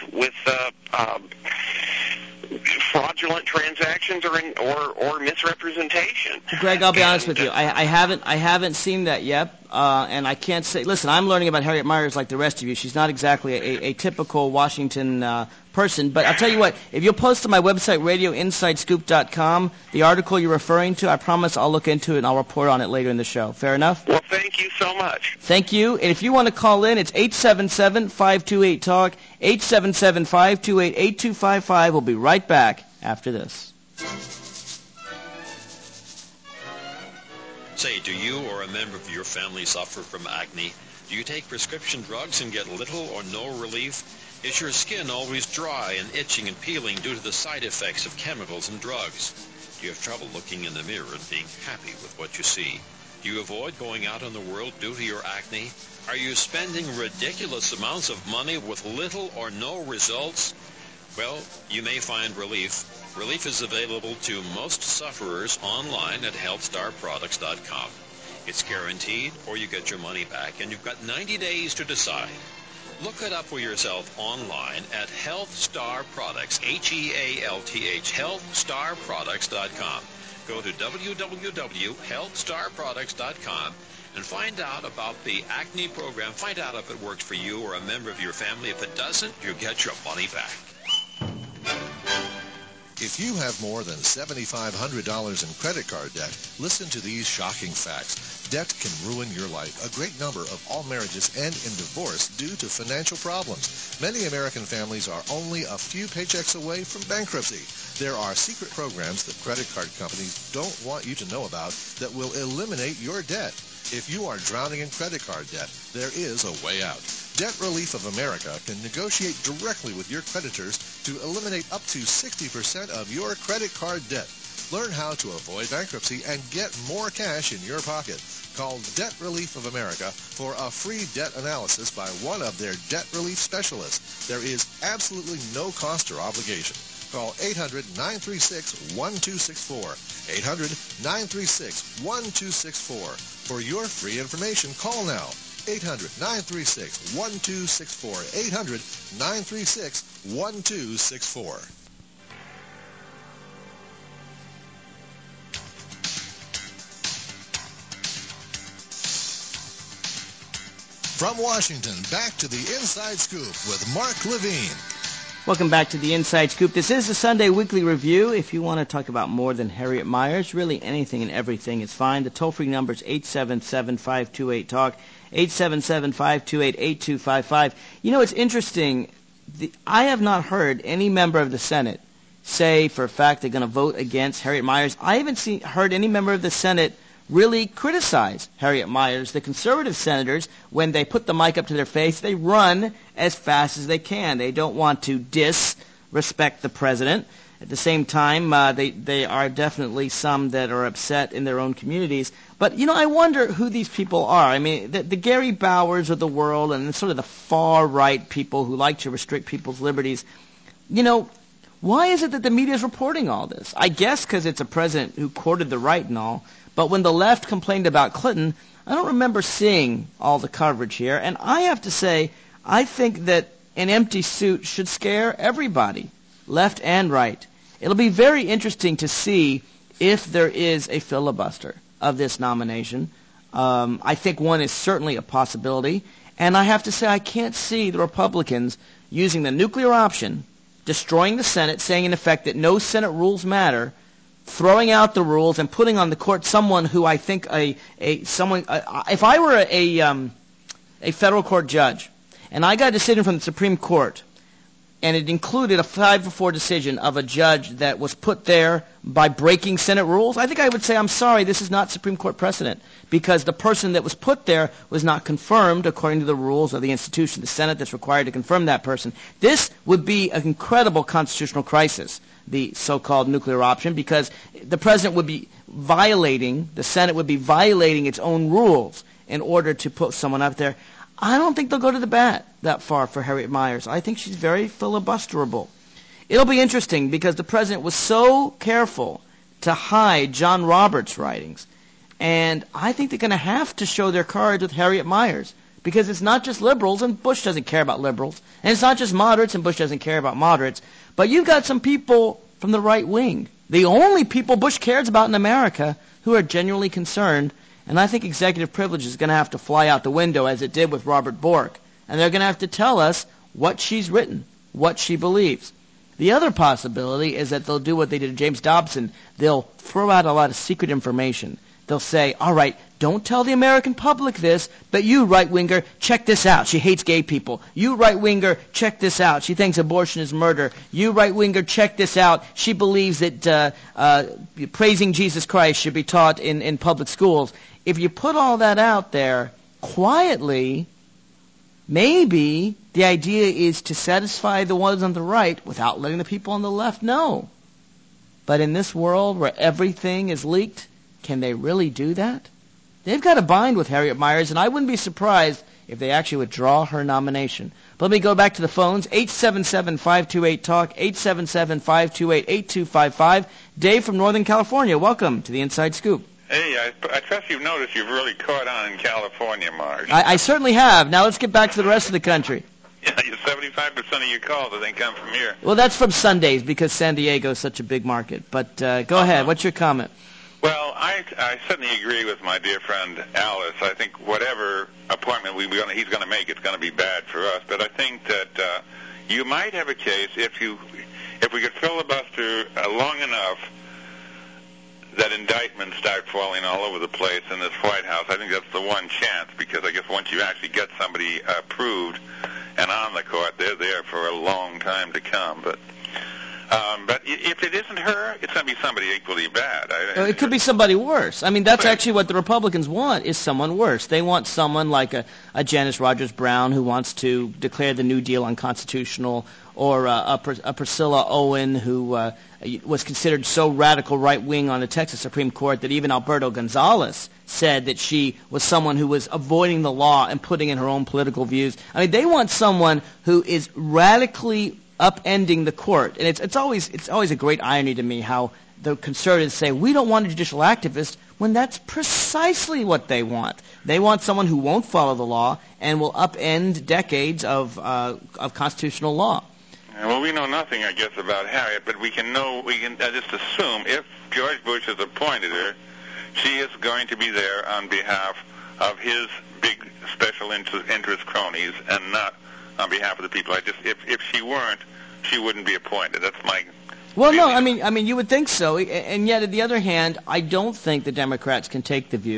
fraudulent transactions or misrepresentation. Greg, I'll be honest with you. I haven't seen that yet, and I can't say. Listen, I'm learning about Harriet Miers like the rest of you. She's not exactly a typical Washington person, but I'll tell you what. If you'll post to my website, radioinsidescoop.com, the article you're referring to, I promise I'll look into it and I'll report on it later in the show. Fair enough? Well, thank you so much. Thank you. And if you want to call in, it's 877-528-TALK, 877-528-8255. We'll be right back after this. Say, do you or a member of your family suffer from acne? Do you take prescription drugs and get little or no relief? Is your skin always dry and itching and peeling due to the side effects of chemicals and drugs? Do you have trouble looking in the mirror and being happy with what you see? Do you avoid going out in the world due to your acne? Are you spending ridiculous amounts of money with little or no results? Well, you may find relief. Relief is available to most sufferers online at healthstarproducts.com. It's guaranteed, or you get your money back, and you've got 90 days to decide. Look it up for yourself online at HealthStar Products, H-E-A-L-T-H, healthstarproducts.com. Go to www.healthstarproducts.com and find out about the acne program. Find out if it works for you or a member of your family. If it doesn't, you get your money back. If you have more than $7,500 in credit card debt, listen to these shocking facts. Debt can ruin your life. A great number of all marriages end in divorce due to financial problems. Many American families are only a few paychecks away from bankruptcy. There are secret programs that credit card companies don't want you to know about that will eliminate your debt. If you are drowning in credit card debt, there is a way out. Debt Relief of America can negotiate directly with your creditors to eliminate up to 60% of your credit card debt. Learn how to avoid bankruptcy and get more cash in your pocket. Call Debt Relief of America for a free debt analysis by one of their debt relief specialists. There is absolutely no cost or obligation. Call 800-936-1264. 800-936-1264. For your free information, call now. 800-936-1264. 800-936-1264. From Washington, back to the Inside Scoop with Mark Levine. Welcome back to the Inside Scoop. This is the Sunday Weekly Review. If you want to talk about more than Harriet Miers, really anything and everything is fine. The toll-free number is 877-528-TALK, 877-528-8255. You know, it's interesting. I have not heard any member of the Senate say for a fact they're going to vote against Harriet Miers. I haven't heard any member of the Senate really criticize Harriet Miers. The conservative senators, when they put the mic up to their face, they run as fast as they can. They don't want to disrespect the president. At the same time, they are definitely some that are upset in their own communities. But, I wonder who these people are. I mean, the Gary Bowers of the world and sort of the far-right people who like to restrict people's liberties, why is it that the media is reporting all this? I guess because it's a president who courted the right and all. But when the left complained about Clinton, I don't remember seeing all the coverage here. And I have to say, I think that an empty suit should scare everybody, left and right. It'll be very interesting to see if there is a filibuster of this nomination. I think one is certainly a possibility. And I have to say, I can't see the Republicans using the nuclear option, destroying the Senate, saying in effect that no Senate rules matter, throwing out the rules and putting on the court someone who I think if I were a federal court judge and I got a decision from the Supreme Court and it included a 5-4 decision of a judge that was put there by breaking Senate rules, I think I would say, I'm sorry, this is not Supreme Court precedent, because the person that was put there was not confirmed according to the rules of the institution, the Senate that's required to confirm that person. This would be an incredible constitutional crisis, the so-called nuclear option, because the president would be violating, the Senate would be violating its own rules in order to put someone up there. I don't think they'll go to the bat that far for Harriet Miers. I think she's very filibusterable. It'll be interesting because the president was so careful to hide John Roberts' writings. And I think they're going to have to show their cards with Harriet Miers, because it's not just liberals, and Bush doesn't care about liberals. And it's not just moderates, and Bush doesn't care about moderates. But you've got some people from the right wing, the only people Bush cares about in America, who are genuinely concerned. And I think executive privilege is going to have to fly out the window, as it did with Robert Bork. And they're going to have to tell us what she's written, what she believes. The other possibility is that they'll do what they did to James Dobson. They'll throw out a lot of secret information. They'll say, all right, don't tell the American public this, but you, right-winger, check this out. She hates gay people. You, right-winger, check this out. She thinks abortion is murder. You, right-winger, check this out. She believes that praising Jesus Christ should be taught in public schools. If you put all that out there quietly, maybe the idea is to satisfy the ones on the right without letting the people on the left know. But in this world where everything is leaked, can they really do that? They've got to bind with Harriet Miers, and I wouldn't be surprised if they actually withdraw her nomination. But let me go back to the phones. 877-528-TALK, 877-528-8255. Dave from Northern California, welcome to the Inside Scoop. Hey, I trust you've noticed you've really caught on in California, Marge. I certainly have. Now let's get back to the rest of the country. Yeah, 75% of your calls, I think, come from here. Well, that's from Sundays because San Diego is such a big market. But go ahead. What's your comment? Well, I certainly agree with my dear friend Alice. I think whatever appointment he's going to make, it's going to be bad for us. But I think that you might have a case if we could filibuster long enough that indictments start falling all over the place in this White House. I think that's the one chance, because I guess once you actually get somebody approved and on the court, they're there for a long time to come. But if it isn't her, it's going to be somebody equally bad. It could be somebody worse. I mean, that's actually what the Republicans want, is someone worse. They want someone like a Janice Rogers Brown who wants to declare the New Deal unconstitutional, or a Priscilla Owen who was considered so radical right-wing on the Texas Supreme Court that even Alberto Gonzalez said that she was someone who was avoiding the law and putting in her own political views. I mean, they want someone who is radically upending the court. And it's always a great irony to me how the conservatives say, we don't want a judicial activist, when that's precisely what they want. They want someone who won't follow the law and will upend decades of constitutional law. Well, we know nothing, I guess, about Harriet, but we can just assume if George Bush has appointed her, she is going to be there on behalf of his big special interest cronies and not on behalf of the people. If she weren't, she wouldn't be appointed. That's my... Well, no, I mean, you would think so, and yet, on the other hand, I don't think the Democrats can take the view,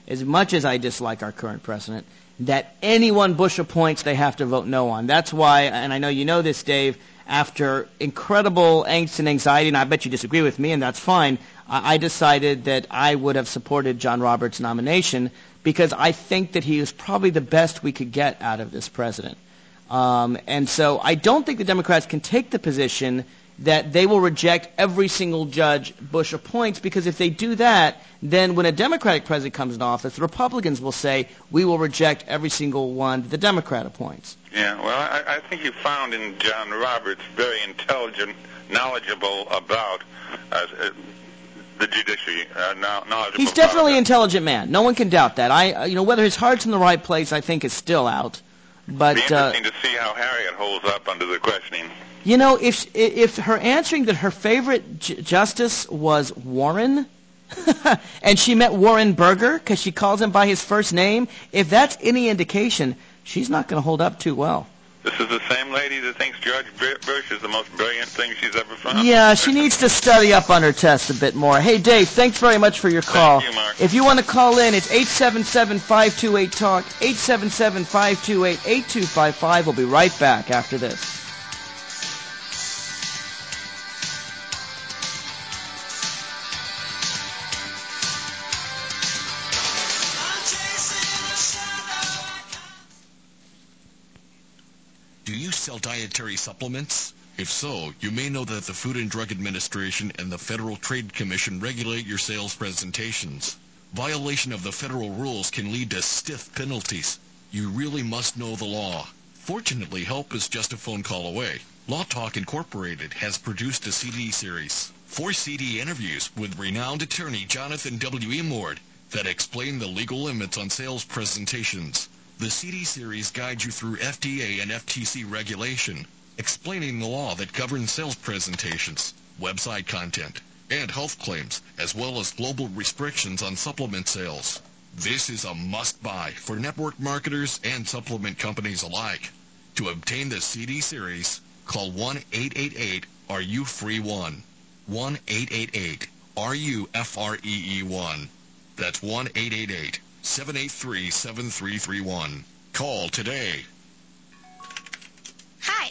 as much as I dislike our current president, that anyone Bush appoints, they have to vote no on. That's why, and I know you know this, Dave, after incredible angst and anxiety, and I bet you disagree with me, and that's fine, I decided that I would have supported John Roberts' nomination because I think that he is probably the best we could get out of this president. And so I don't think the Democrats can take the position that they will reject every single judge Bush appoints, because if they do that, then when a Democratic president comes in office, the Republicans will say, we will reject every single one that the Democrat appoints. Yeah, well, I think you found in John Roberts very intelligent, knowledgeable about the judiciary. Knowledgeable. He's definitely an intelligent man. No one can doubt that. Whether his heart's in the right place, I think is still out. But it'd be interesting to see how Harriet holds up under the questioning. If her answering that her favorite justice was Warren, and she met Warren Burger because she calls him by his first name, if that's any indication, she's not going to hold up too well. This is the same lady that thinks George Bush is the most brilliant thing she's ever found. Yeah, she needs to study up on her test a bit more. Hey, Dave, thanks very much for your call. Thank you, Mark. If you want to call in, it's 877-528-TALK, 877-528-8255. We'll be right back after this. Do you sell dietary supplements? If so, you may know that the Food and Drug Administration and the Federal Trade Commission regulate your sales presentations. Violation of the federal rules can lead to stiff penalties. You really must know the law. Fortunately, help is just a phone call away. Law Talk Incorporated has produced a CD series, 4 CD interviews with renowned attorney Jonathan W. Emord that explain the legal limits on sales presentations. The CD series guides you through FDA and FTC regulation, explaining the law that governs sales presentations, website content, and health claims, as well as global restrictions on supplement sales. This is a must-buy for network marketers and supplement companies alike. To obtain the CD series, call 1-888-RU-FREE-1. 1-888-RU-FREE-1. That's 1-888-783-7331. Call today. Hi.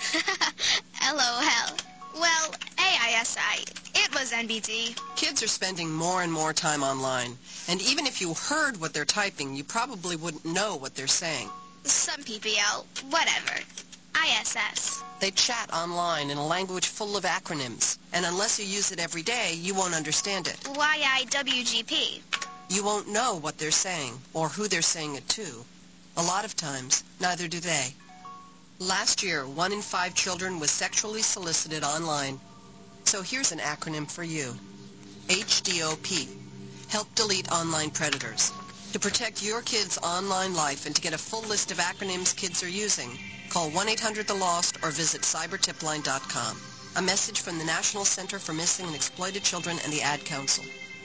LOL. Well, AISI. It was NBD. Kids are spending more and more time online. And even if you heard what they're typing, you probably wouldn't know what they're saying. Some PPL. Whatever. ISS. They chat online in a language full of acronyms. And unless you use it every day, you won't understand it. YIWGP. You won't know what they're saying or who they're saying it to. A lot of times, neither do they. Last year, 1 in 5 children was sexually solicited online. So here's an acronym for you. HDOP. Help delete online predators. To protect your kids' online life and to get a full list of acronyms kids are using, call 1-800-THE-LOST or visit cybertipline.com. A message from the National Center for Missing and Exploited Children and the Ad Council.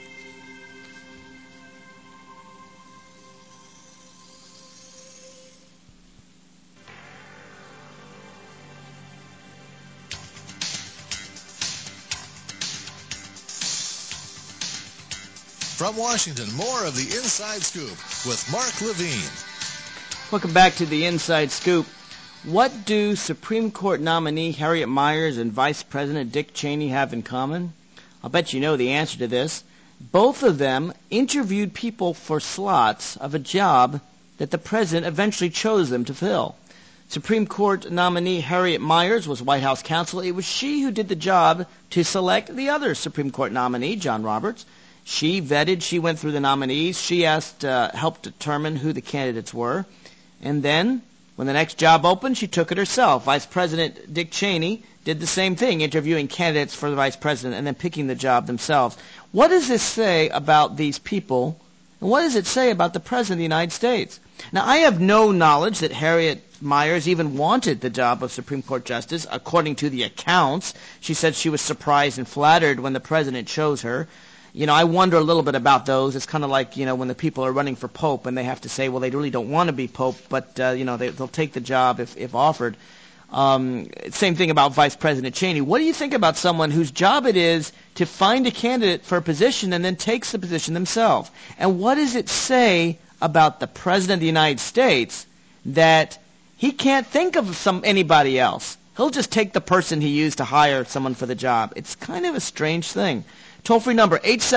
From Washington, more of the Inside Scoop with Mark Levine. Welcome back to the Inside Scoop. What do Supreme Court nominee Harriet Miers and Vice President Dick Cheney have in common? I'll bet you know the answer to this. Both of them interviewed people for slots of a job that the president eventually chose them to fill. Supreme Court nominee Harriet Miers was White House counsel. It was she who did the job to select the other Supreme Court nominee, John Roberts. She vetted, she went through the nominees, she helped determine who the candidates were. And then, when the next job opened, she took it herself. Vice President Dick Cheney did the same thing, interviewing candidates for the vice president and then picking the job themselves. What does this say about these people, and what does it say about the President of the United States? Now, I have no knowledge that Harriet Miers even wanted the job of Supreme Court Justice. According to the accounts, she said she was surprised and flattered when the President chose her. I wonder a little bit about those. It's kind of like, when the people are running for Pope and they have to say, well, they really don't want to be Pope, but, they'll take the job if offered. Same thing about Vice President Cheney. What do you think about someone whose job it is to find a candidate for a position and then takes the position themselves? And what does it say about the President of the United States that he can't think of anybody else? He'll just take the person he used to hire someone for the job. It's kind of a strange thing. Toll-free number,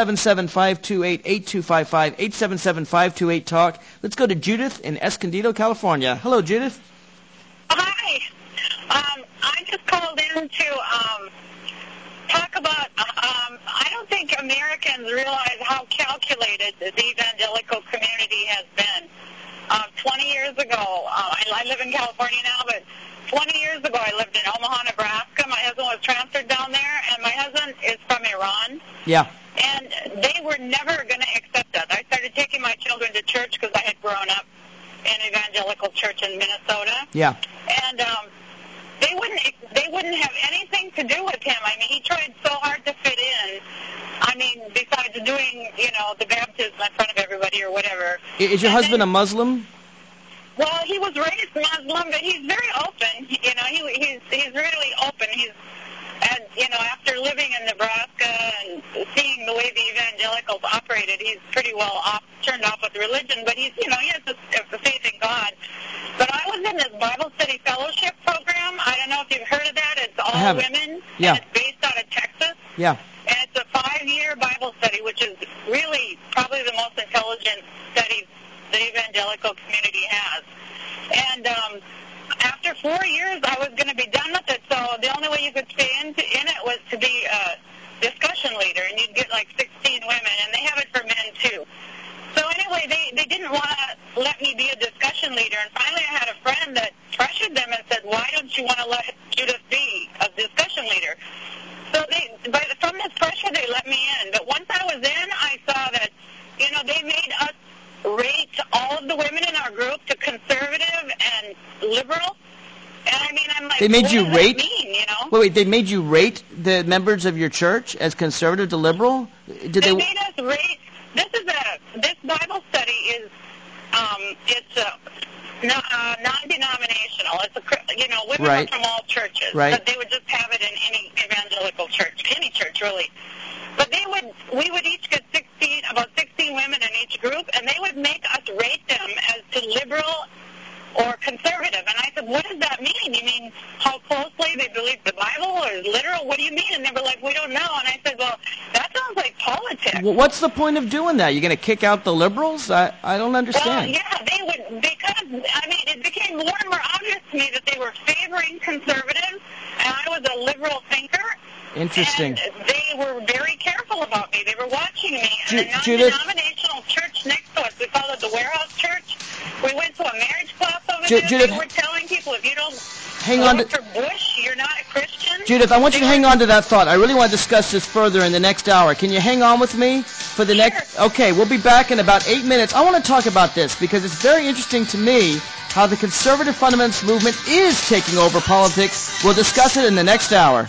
877-528-8255, 877-528-TALK. Let's go to Judith in Escondido, California. Hello, Judith. Hi. I just called in to talk about, I don't think Americans realize how calculated the evangelical community has been. 20 years ago, I live in California now, but 20 years ago I lived in Omaha, Nebraska. My husband was transferred down there, and my husband is from Iran. Yeah. And they were never going to accept us. I started taking my children to church because I had grown up in evangelical church in Minnesota. Yeah. And they wouldn't have anything to do with him. I mean, he tried so hard to fit in. I mean, besides doing, the baptism in front of everybody or whatever. Is your husband a Muslim? Well, he was raised Muslim, but he's very open. He's really open. And after living in Nebraska and seeing the way the evangelicals operated, he's pretty well turned off with religion. But he has a faith in God. But I was in this Bible study fellowship program. I don't know if you've heard of that. It's all women. Yeah. And it's based out of Texas. Yeah. And it's a 5-year Bible study, which is really probably the most intelligent study the evangelical community has. And after 4 years, I was going to be done with it, so the only way you could stay in it was to be a discussion leader, and you'd get like 16 women, and they have it for men too. So anyway, they didn't want to let me be a discussion leader, and finally I had a friend that pressured them and said, why don't you want to let Judith be a discussion leader? So from this pressure, they let me in. But once I was in, I saw that, they made us rate all of the women in our group to conservative and liberal. And I mean, I'm like, they made what you does rate? That mean, Wait, they made you rate the members of your church as conservative to liberal? They made us rate. This Bible study is it's non-denominational. It's women are from all churches, but they would just have it in any evangelical church, any church really. But we would each get about 16 women in each group, and they would make us rate them as to liberal or conservative. And I said, what does that mean? You mean how closely they believe the Bible or literal? What do you mean? And they were like, we don't know. And I said, well, that sounds like politics. Well, what's the point of doing that? You're going to kick out the liberals? I don't understand. Well, yeah, they would, because, it became more and more obvious to me that they were favoring conservatives, and I was a liberal thinker. Interesting. And they were very careful about me. They were watching me. And the Judith, non-denominational church next to us, we call it the Warehouse Church. We went to a marriage class over there. Judith, they were telling people, if you don't vote for Bush, you're not a Christian. Judith, I want you to hang on to that thought. I really want to discuss this further in the next hour. Can you hang on with me for the next? Okay, we'll be back in about 8 minutes. I want to talk about this because it's very interesting to me how the conservative fundamentalist movement is taking over politics. We'll discuss it in the next hour.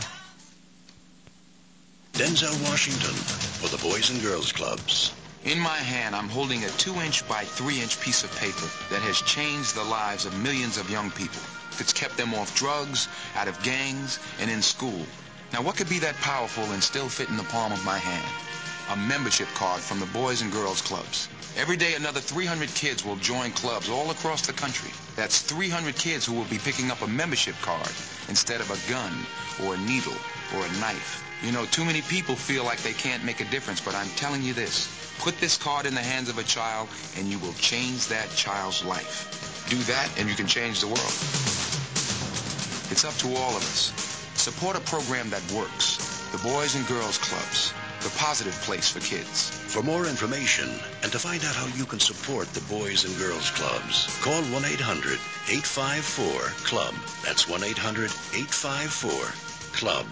Denzel Washington for the Boys and Girls Clubs. In my hand, I'm holding a 2-inch by 3-inch piece of paper that has changed the lives of millions of young people. It's kept them off drugs, out of gangs, and in school. Now, what could be that powerful and still fit in the palm of my hand? A membership card from the Boys and Girls Clubs. Every day, another 300 kids will join clubs all across the country. That's 300 kids who will be picking up a membership card instead of a gun or a needle or a knife. Too many people feel like they can't make a difference, but I'm telling you this. Put this card in the hands of a child, and you will change that child's life. Do that, and you can change the world. It's up to all of us. Support a program that works. The Boys and Girls Clubs. The positive place for kids. For more information and to find out how you can support the Boys and Girls Clubs, call 1-800-854-CLUB. That's 1-800-854-CLUB.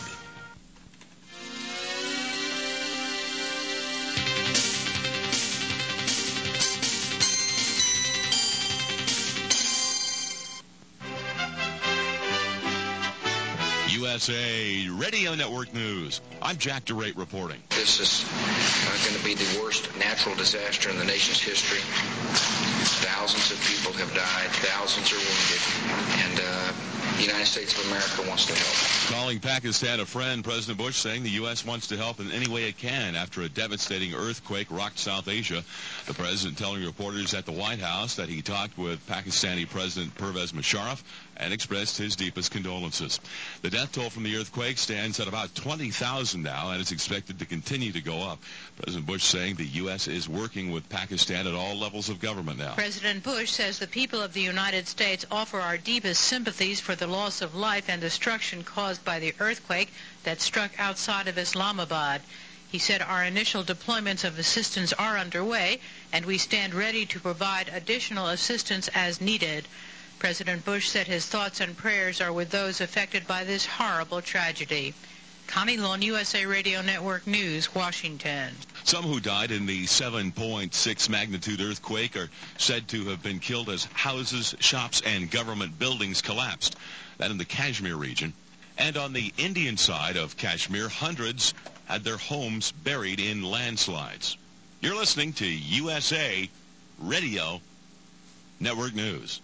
USA Radio Network News, I'm Jack DeRate reporting. This is going to be the worst natural disaster in the nation's history. Thousands of people have died, thousands are wounded, and the United States of America wants to help. Calling Pakistan a friend, President Bush saying the U.S. wants to help in any way it can after a devastating earthquake rocked South Asia. The president telling reporters at the White House that he talked with Pakistani President Pervez Musharraf and expressed his deepest condolences. The death toll from the earthquake stands at about 20,000 now and is expected to continue to go up. President Bush saying the U.S. is working with Pakistan at all levels of government now. President Bush says the people of the United States offer our deepest sympathies for the loss of life and destruction caused by the earthquake that struck outside of Islamabad. He said our initial deployments of assistance are underway, and we stand ready to provide additional assistance as needed. President Bush said his thoughts and prayers are with those affected by this horrible tragedy. Connie Lund, USA Radio Network News, Washington. Some who died in the 7.6 magnitude earthquake are said to have been killed as houses, shops, and government buildings collapsed. That in the Kashmir region. And on the Indian side of Kashmir, hundreds had their homes buried in landslides. You're listening to USA Radio Network News.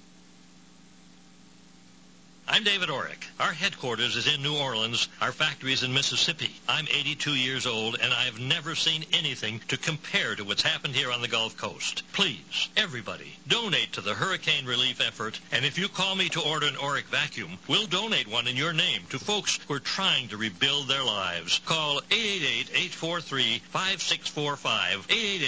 I'm David Orrick. Our headquarters is in New Orleans. Our factory is in Mississippi. I'm 82 years old, and I've never seen anything to compare to what's happened here on the Gulf Coast. Please, everybody, donate to the hurricane relief effort, and if you call me to order an Orrick vacuum, we'll donate one in your name to folks who are trying to rebuild their lives. Call 888-843-5645,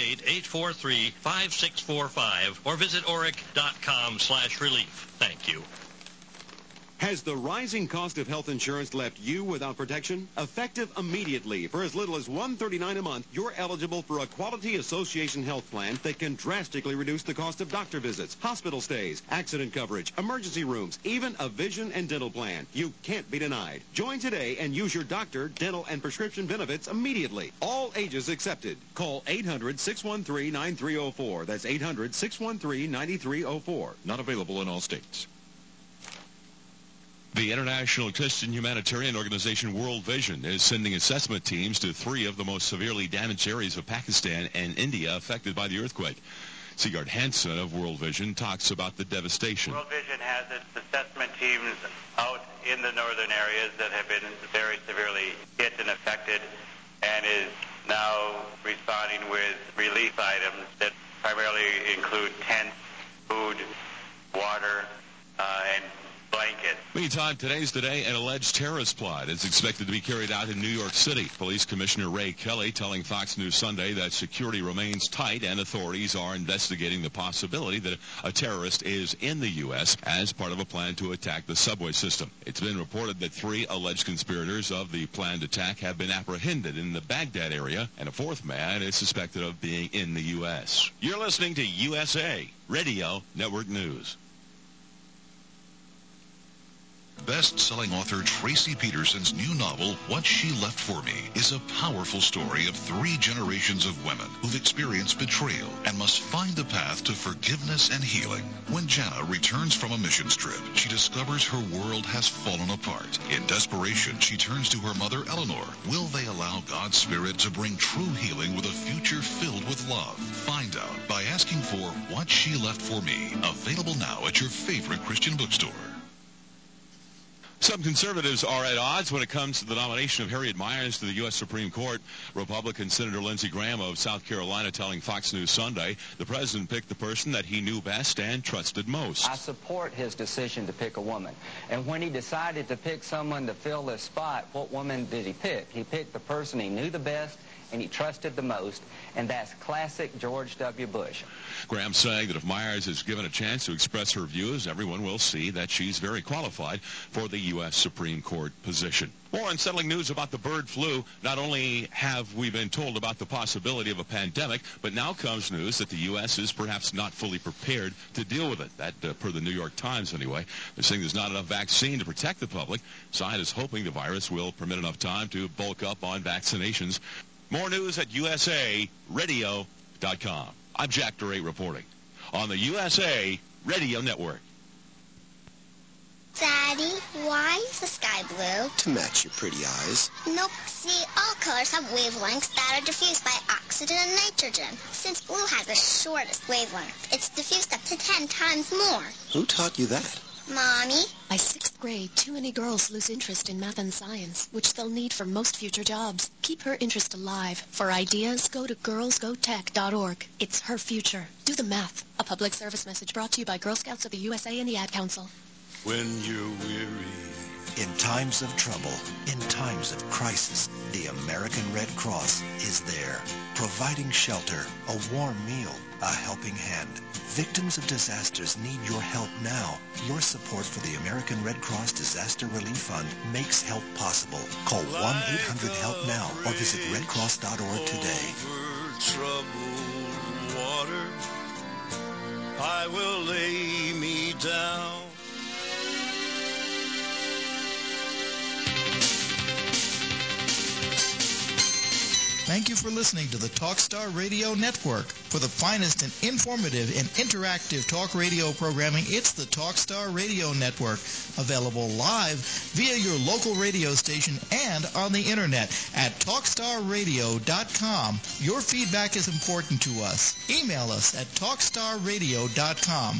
888-843-5645, or visit orrick.com/relief. Thank you. Has the rising cost of health insurance left you without protection? Effective immediately, for as little as $139 a month, you're eligible for a Quality Association health plan that can drastically reduce the cost of doctor visits, hospital stays, accident coverage, emergency rooms, even a vision and dental plan. You can't be denied. Join today and use your doctor, dental, and prescription benefits immediately. All ages accepted. Call 800-613-9304. That's 800-613-9304. Not available in all states. The International Christian Humanitarian Organization World Vision is sending assessment teams to 3 of the most severely damaged areas of Pakistan and India affected by the earthquake. Sigurd Hansen of World Vision talks about the devastation. World Vision has its assessment teams out in the northern areas that have been very severely hit and affected, and is now responding with relief items that primarily include tents, food, water, and blankets. Meantime, today's the day an alleged terrorist plot is expected to be carried out in New York City. Police Commissioner Ray Kelly telling Fox News Sunday that security remains tight and authorities are investigating the possibility that a terrorist is in the U.S. as part of a plan to attack the subway system. It's been reported that 3 alleged conspirators of the planned attack have been apprehended in the Baghdad area, and a 4th man is suspected of being in the U.S. You're listening to USA Radio Network News. Best-selling author Tracy Peterson's new novel, What She Left For Me, is a powerful story of 3 generations of women who've experienced betrayal and must find the path to forgiveness and healing. When Jana returns from a missions trip, she discovers her world has fallen apart. In desperation, she turns to her mother, Eleanor. Will they allow God's Spirit to bring true healing with a future filled with love? Find out by asking for What She Left For Me, available now at your favorite Christian bookstore. Some conservatives are at odds when it comes to the nomination of Harriet Miers to the U.S. Supreme Court. Republican Senator Lindsey Graham of South Carolina telling Fox News Sunday the president picked the person that he knew best and trusted most. I support his decision to pick a woman. And when he decided to pick someone to fill this spot, what woman did he pick? He picked the person he knew the best and he trusted the most, and that's classic George W. Bush. Graham saying that if Miers is given a chance to express her views, everyone will see that she's very qualified for the U.S. Supreme Court position. More unsettling news about the bird flu. Not only have we been told about the possibility of a pandemic, but now comes news that the U.S. is perhaps not fully prepared to deal with it. That, per the New York Times anyway. They're saying there's not enough vaccine to protect the public. Scientists hoping the virus will permit enough time to bulk up on vaccinations. More news at usaradio.com. I'm Jack DeRate reporting on the USA Radio Network. Daddy, why is the sky blue? To match your pretty eyes. Nope. See, all colors have wavelengths that are diffused by oxygen and nitrogen. Since blue has the shortest wavelength, it's diffused up to 10 times more. Who taught you that? Mommy? By 6th grade, too many girls lose interest in math and science, which they'll need for most future jobs. Keep her interest alive. For ideas, go to girlsgotech.org. It's her future. Do the math. A public service message brought to you by Girl Scouts of the USA and the Ad Council. When you're weary. In times of trouble, in times of crisis, the American Red Cross is there, providing shelter, a warm meal, a helping hand. Victims of disasters need your help now. Your support for the American Red Cross Disaster Relief Fund makes help possible. Call 1-800-HELP-NOW or visit redcross.org today. Troubled water, I will lay me down. Thank you for listening to the Talkstar Radio Network. For the finest and informative and interactive talk radio programming, it's the Talkstar Radio Network. Available live via your local radio station and on the internet at talkstarradio.com. Your feedback is important to us. Email us at talkstarradio.com.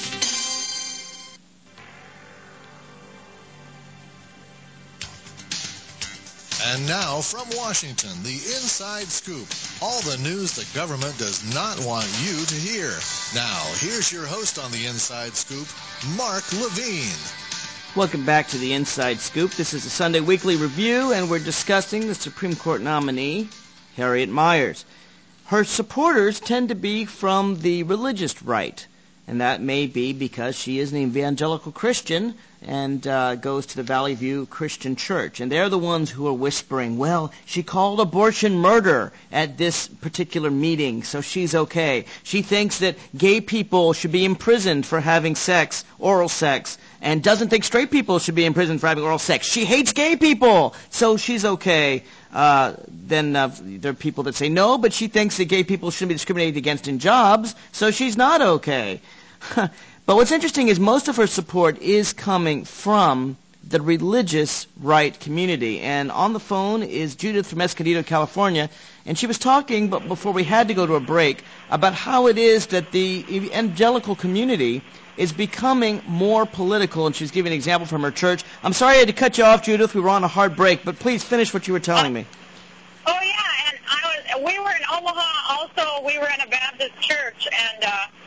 And now, from Washington, the Inside Scoop. All the news the government does not want you to hear. Now, here's your host on the Inside Scoop, Mark Levine. Welcome back to the Inside Scoop. This is a Sunday Weekly Review, and we're discussing the Supreme Court nominee, Harriet Miers. Her supporters tend to be from the religious right, and that may be because she is an evangelical Christian and goes to the Valley View Christian Church. And they're the ones who are whispering, well, she called abortion murder at this particular meeting, so she's okay. She thinks that gay people should be imprisoned for having sex, oral sex, and doesn't think straight people should be imprisoned for having oral sex. She hates gay people, so she's okay. Then there are people that say no, but she thinks that gay people shouldn't be discriminated against in jobs, so she's not okay. But what's interesting is most of her support is coming from the religious right community. And on the phone is Judith from Escondido, California, and she was talking, but before we had to go to a break, about how it is that the evangelical community is becoming more political, and she's giving an example from her church. I'm sorry I had to cut you off, Judith. We were on a hard break, but please finish what you were telling me. Oh, yeah, and we were in Omaha also. We were in a Baptist church, and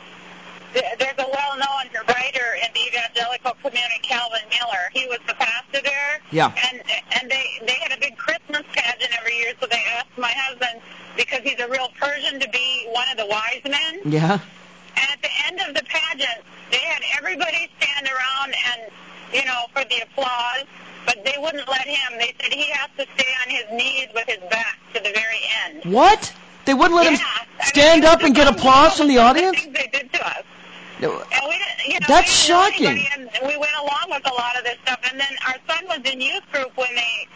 there's a well-known writer in the evangelical community, Calvin Miller. He was the pastor there. Yeah. And they had a big Christmas pageant every year, so they asked my husband, because he's a real Persian, to be one of the wise men. Yeah. And at the end of the pageant, they had everybody stand around and, for the applause, but they wouldn't let him. They said he has to stay on his knees with his back to the very end. What? They wouldn't let him stand up and get applause from the audience? The things they did to us. No. And we didn't, That's we shocking. Didn't know anybody, and we went along with a lot of this stuff. And then our son was in youth group when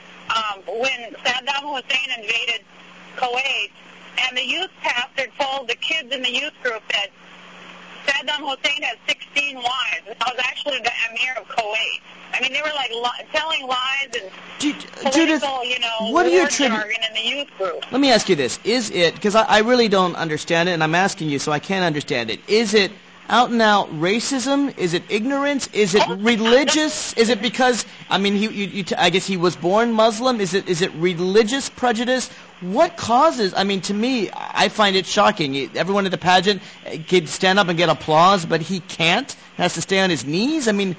Saddam Hussein invaded Kuwait, and the youth pastor told the kids in the youth group that Saddam Hussein had 16 wives. And I was actually the emir of Kuwait. I mean, they were like telling lies and political, Judith, what do you attribute jargon in the youth group. Let me ask you this. Is it, because I really don't understand it, and I'm asking you so I can't understand it, is it out-and-out racism? Is it ignorance? Is it religious? Is it because, I mean, I guess he was born Muslim? Is it religious prejudice? What causes, to me, I find it shocking. Everyone at the pageant could stand up and get applause, but he can't? He has to stay on his knees? Because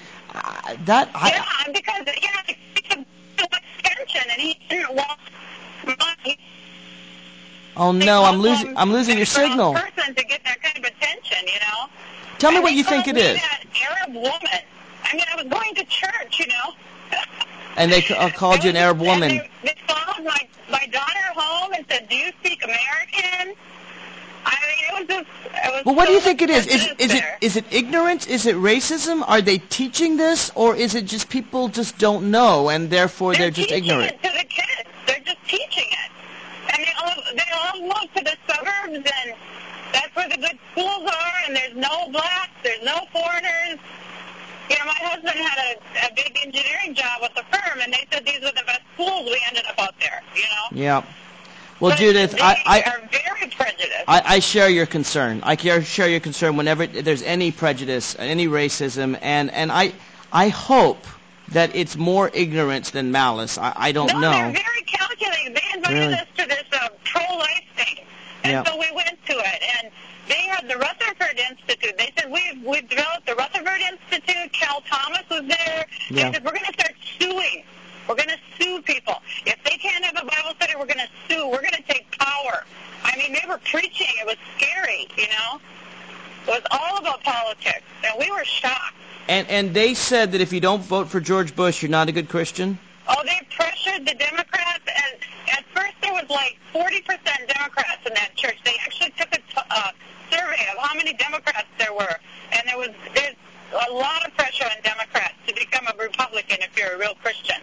it's a extension, and he didn't want money. Oh no, I'm losing your signal. Person to get that kind of attention, Tell me what you think it is. That Arab woman. I was going to church, And they called you an Arab woman. They followed my daughter home and said, "Do you speak American?" It was Well, what do you think it is? Is it ignorance? Is it racism? Are they teaching this, or is it just people just don't know and therefore they're just ignorant? They're teaching it to the kids. They're just teaching it. And they all move to the suburbs, and that's where the good schools are, and there's no blacks, there's no foreigners. You know, my husband had a big engineering job with the firm, and they said these were the best schools. We ended up out there, you know? Yeah. Well, but Judith, they are very prejudiced. I share your concern. I share your concern whenever there's any prejudice, any racism, and I hope that it's more ignorance than malice. I don't know. No, they're very calculating. They invited us to this pro-life thing, and so we went to it, and they had the Rutherford Institute. They said, we've developed the Rutherford Institute. Cal Thomas was there. They said, we're going to start suing. We're going to sue people. If they can't have a Bible study, we're going to sue. We're going to take power. I mean, they were preaching. It was scary, you know. It was all about politics, and we were shocked. And they said that if you don't vote for George Bush, you're not a good Christian? Oh, they pressured the Democrats, and at first there was like 40% Democrats in that church. They actually took a survey of how many Democrats there were, and there's a lot of pressure on Democrats to become a Republican if you're a real Christian.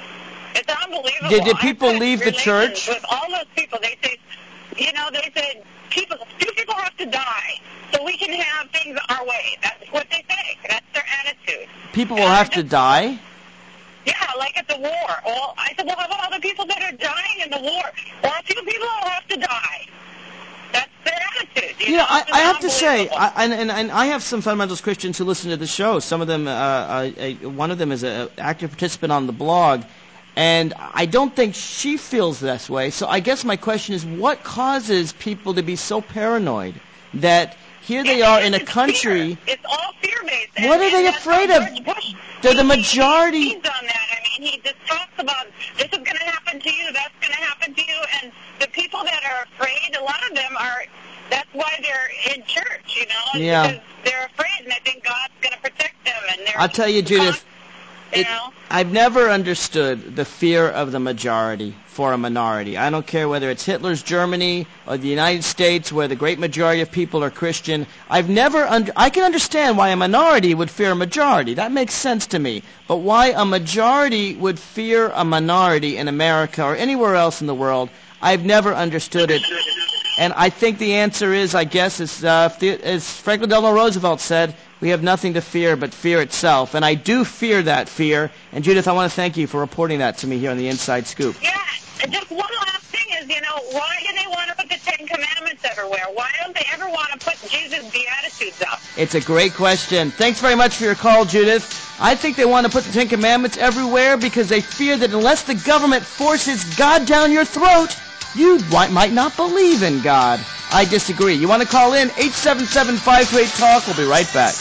It's unbelievable. Did people leave the church? With all those people, they say, you know, they said few people have to die so we can have things our way. That's what they say. That's their attitude. People will have to die? Yeah, like at the war. Well, I said, well, how about other people that are dying in the war? Well, a few people will have to die. That's their attitude. You know, I have to say, and I have some fundamentalist Christians who listen to the show. Some of them, one of them is an active participant on the blog, and I don't think she feels this way. So I guess my question is, what causes people to be so paranoid that here they are in a country? It's all fear-based. What are they afraid of? They're the majority. He's on that. I mean, he just talks about this is going to happen to you, that's going to happen to you, and the people that are afraid, a lot of them are. That's why they're in church, you know. Yeah. Because they're afraid, and they think God's going to protect them, and they're. I'll tell you, Judith. I've never understood the fear of the majority for a minority. I don't care whether it's Hitler's Germany or the United States where the great majority of people are Christian. I can understand why a minority would fear a majority. That makes sense to me. But why a majority would fear a minority in America or anywhere else in the world, I've never understood it. And I think the answer is, I guess, as Franklin Delano Roosevelt said, we have nothing to fear but fear itself. And I do fear that fear. And, Judith, I want to thank you for reporting that to me here on the Inside Scoop. Yeah, and just one last thing is, you know, why do they want to put the Ten Commandments everywhere? Why don't they ever want to put Jesus' Beatitudes up? It's a great question. Thanks very much for your call, Judith. I think they want to put the Ten Commandments everywhere because they fear that unless the government forces God down your throat, you might not believe in God. I disagree. You want to call in? 877-528-TALK. We'll be right back.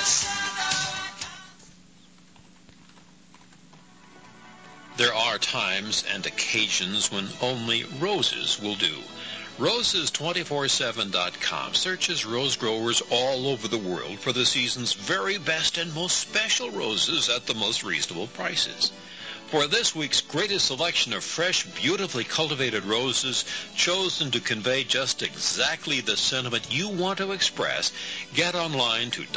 There are times and occasions when only roses will do. Roses247.com searches rose growers all over the world for the season's very best and most special roses at the most reasonable prices. For this week's greatest selection of fresh, beautifully cultivated roses, chosen to convey just exactly the sentiment you want to express, get online to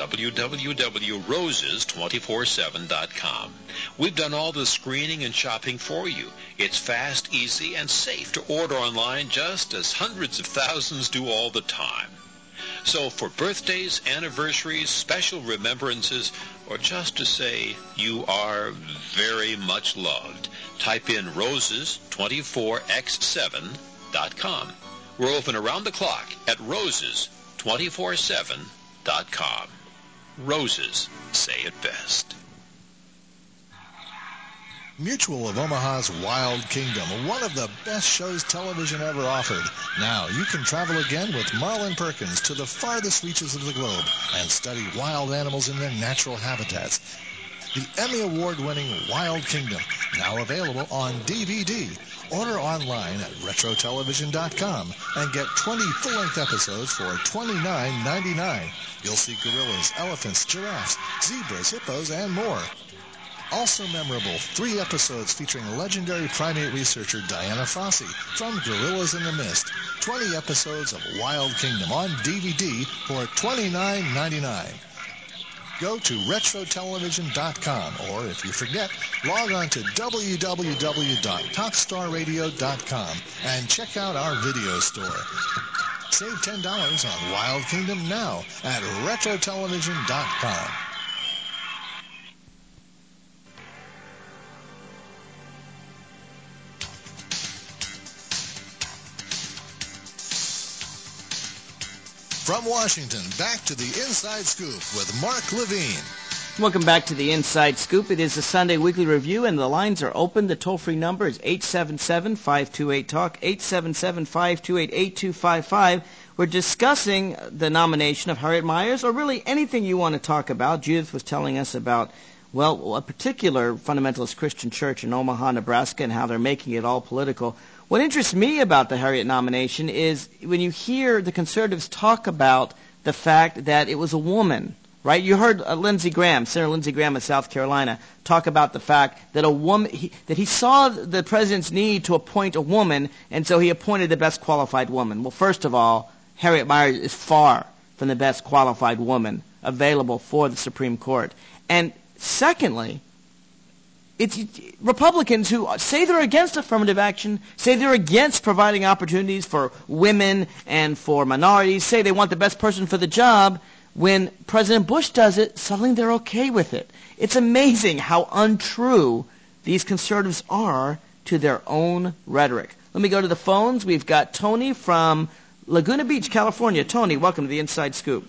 www.roses247.com. We've done all the screening and shopping for you. It's fast, easy, and safe to order online just as hundreds of thousands do all the time. So for birthdays, anniversaries, special remembrances, or just to say you are very much loved, type in roses24x7.com. We're open around the clock at roses247.com. Roses say it best. Mutual of Omaha's Wild Kingdom, one of the best shows television ever offered. Now you can travel again with Marlin Perkins to the farthest reaches of the globe and study wild animals in their natural habitats. The Emmy Award-winning Wild Kingdom, now available on DVD. Order online at retrotelevision.com and get 20 full-length episodes for $29.99. You'll see gorillas, elephants, giraffes, zebras, hippos, and more. Also memorable, 3 episodes featuring legendary primate researcher Diana Fossey from Gorillas in the Mist. 20 episodes of Wild Kingdom on DVD for $29.99. Go to retrotelevision.com, or if you forget, log on to www.talkstarradio.com and check out our video store. Save $10 on Wild Kingdom now at retrotelevision.com. From Washington, back to the Inside Scoop with Mark Levine. Welcome back to the Inside Scoop. It is a Sunday Weekly Review, and the lines are open. The toll-free number is 877-528-TALK, 877-528-8255. We're discussing the nomination of Harriet Miers, or really anything you want to talk about. Judith was telling us about, well, a particular fundamentalist Christian church in Omaha, Nebraska, and how they're making it all political. What interests me about the Harriet nomination is when you hear the conservatives talk about the fact that it was a woman, right? You heard Lindsey Graham, Senator Lindsey Graham of South Carolina, talk about the fact that a woman, that he saw the president's need to appoint a woman, and so he appointed the best qualified woman. Well, first of all, Harriet Miers is far from the best qualified woman available for the Supreme Court. And secondly, it's Republicans who say they're against affirmative action, say they're against providing opportunities for women and for minorities, say they want the best person for the job. When President Bush does it, suddenly they're okay with it. It's amazing how untrue these conservatives are to their own rhetoric. Let me go to the phones. We've got Tony from Laguna Beach, California. Tony, welcome to the Inside Scoop.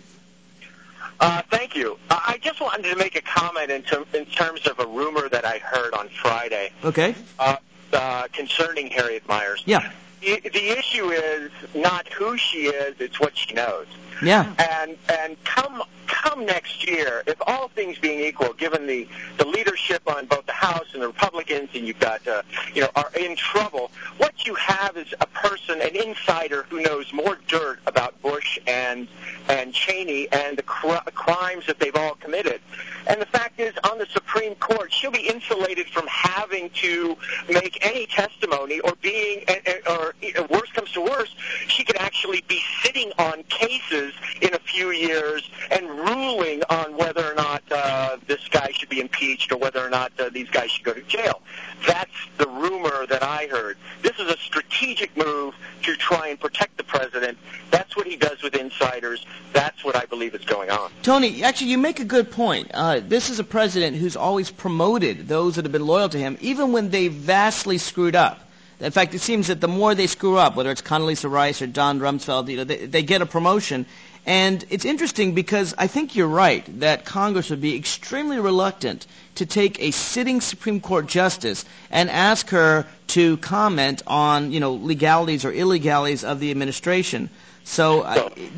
Thank you. I just wanted to make a comment in terms of a rumor that I heard on Friday. Okay. Concerning Harriet Miers. Yeah. The issue is not who she is; it's what she knows. Yeah. And come next year, if all things being equal, given the leadership on both the House and the Republicans, and you've got are in trouble, what you have is a person, an insider, who knows more dirt about Bush and Cheney and the crimes that they've all committed. And the fact is, on the Supreme Court, she'll be insulated from having to make any testimony or being, or worse comes to worse, she could actually be sitting on cases in a few years and ruling on whether or not this guy should be impeached or whether or not these guys should go to jail. That's the rumor that I heard. This is a strategic move to try and protect the president. That's what he does with insiders. That's what I believe is going on. Tony, actually, you make a good point. This is a president who's always promoted those that have been loyal to him, even when they vastly screwed up. In fact, it seems that the more they screw up, whether it's Condoleezza Rice or Don Rumsfeld, they get a promotion. And it's interesting because I think you're right that Congress would be extremely reluctant to take a sitting Supreme Court justice and ask her to comment on, legalities or illegalities of the administration. So and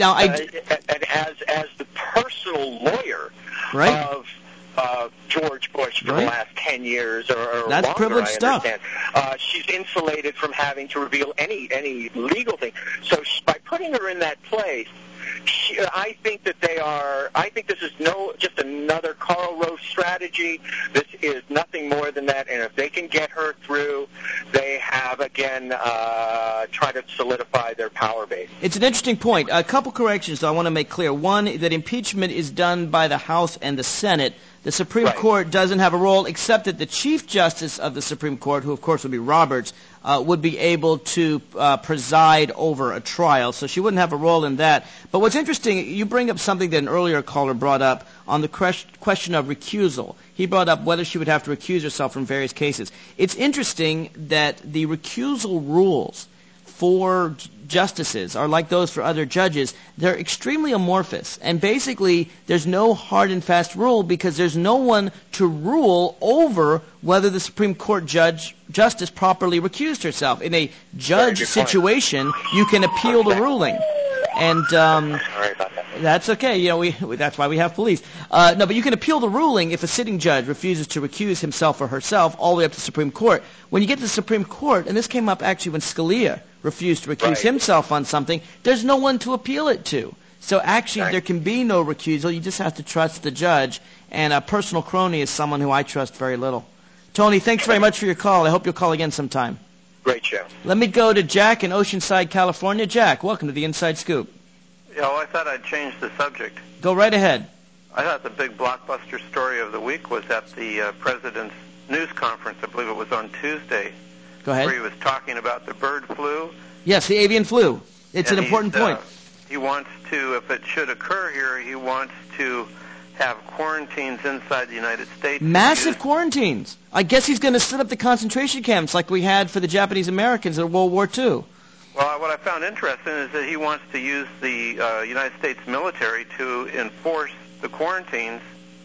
as the personal lawyer of George Bush for the last 10 years or that's longer, privileged stuff. She's insulated from having to reveal any legal thing. So by putting her in that place, I think that I think this is just another Karl Rove strategy. This is nothing more than that. And if they can get her through, they have, again, tried to solidify their power base. It's an interesting point. A couple corrections I want to make clear. One, that impeachment is done by the House and the Senate. The Supreme Court doesn't have a role, except that the Chief Justice of the Supreme Court, who of course would be Roberts, would be able to preside over a trial. So she wouldn't have a role in that. But what's interesting, you bring up something that an earlier caller brought up on the question of recusal. He brought up whether she would have to recuse herself from various cases. It's interesting that the recusal rules for justices are like those for other judges. They're extremely amorphous. And basically, there's no hard and fast rule because there's no one to rule over whether the Supreme Court justice properly recused herself. In a judge situation, you can appeal the ruling. And that's okay. That's why we have police. No, but you can appeal the ruling if a sitting judge refuses to recuse himself or herself all the way up to the Supreme Court. When you get to the Supreme Court, and this came up actually when Scalia refused to recuse himself on something, there's no one to appeal it to. So actually there can be no recusal. You just have to trust the judge. And a personal crony is someone who I trust very little. Tony, thanks very much for your call. I hope you'll call again sometime. Great show. Let me go to Jack in Oceanside, California. Jack, welcome to the Inside Scoop. I thought I'd change the subject. Go right ahead. I thought the big blockbuster story of the week was at the president's news conference. I believe it was on Tuesday. Go ahead. Where he was talking about the bird flu. Yes, the avian flu. It's an important point. He wants to, if it should occur here, he wants to have quarantines inside the United States. Massive quarantines. I guess he's going to set up the concentration camps like we had for the Japanese Americans in World War II. Well, what I found interesting is that he wants to use the United States military to enforce the quarantines,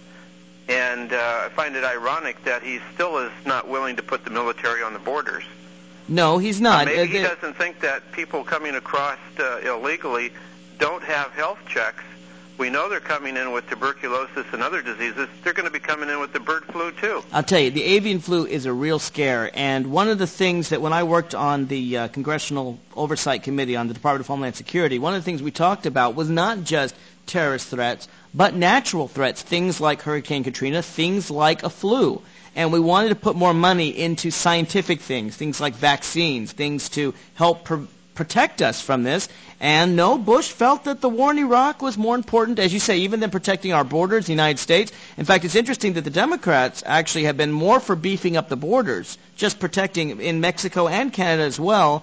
and I find it ironic that he still is not willing to put the military on the borders. No, he's not. Maybe he doesn't think that people coming across illegally don't have health checks. We know they're coming in with tuberculosis and other diseases. They're going to be coming in with the bird flu, too. I'll tell you, the avian flu is a real scare. And one of the things that when I worked on the Congressional Oversight Committee on the Department of Homeland Security, one of the things we talked about was not just terrorist threats, but natural threats, things like Hurricane Katrina, things like a flu. And we wanted to put more money into scientific things like vaccines, things to help protect us from this. And no, Bush felt that the war in Iraq was more important, as you say, even than protecting our borders, the United States. In fact, it's interesting that the Democrats actually have been more for beefing up the borders, just protecting in Mexico and Canada as well,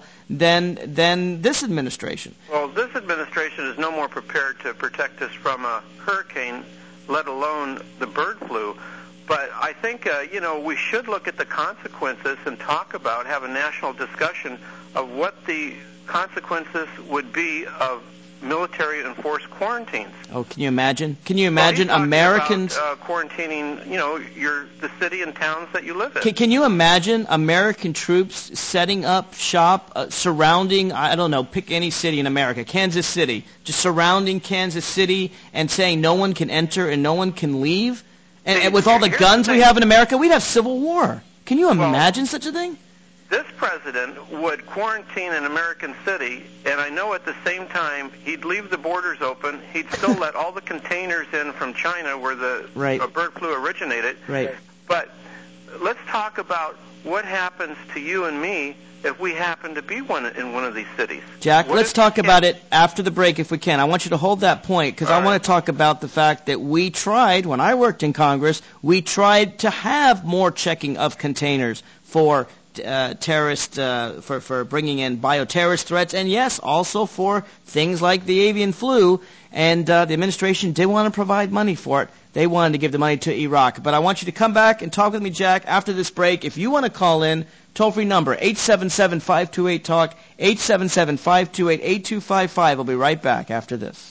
than this administration. Well, this administration is no more prepared to protect us from a hurricane, let alone the bird flu. But I think, we should look at the consequences and have a national discussion of what the consequences would be of military-enforced quarantines. Oh, can you imagine? Can you imagine Americans about, quarantining, the city and towns that you live in? Can you imagine American troops setting up shop surrounding, I don't know, pick any city in America, Kansas City, just surrounding Kansas City and saying no one can enter and no one can leave? And with all the guns we have in America, we'd have civil war. Can you imagine such a thing? This president would quarantine an American city, and I know at the same time he'd leave the borders open. He'd still let all the containers in from China where the bird flu originated. Right. But let's talk about what happens to you and me if we happen to be in one of these cities. Jack, let's talk about it after the break if we can. I want you to hold that point because I want to talk about the fact that we tried, when I worked in Congress, we tried to have more checking of containers for terrorist, for bringing in bioterrorist threats, and yes, also for things like the avian flu, and the administration did want to provide money for it. They wanted to give the money to Iraq. But I want you to come back and talk with me, Jack, after this break. If you want to call in, toll-free number, 877-528-TALK, 877-528-8255. I'll be right back after this.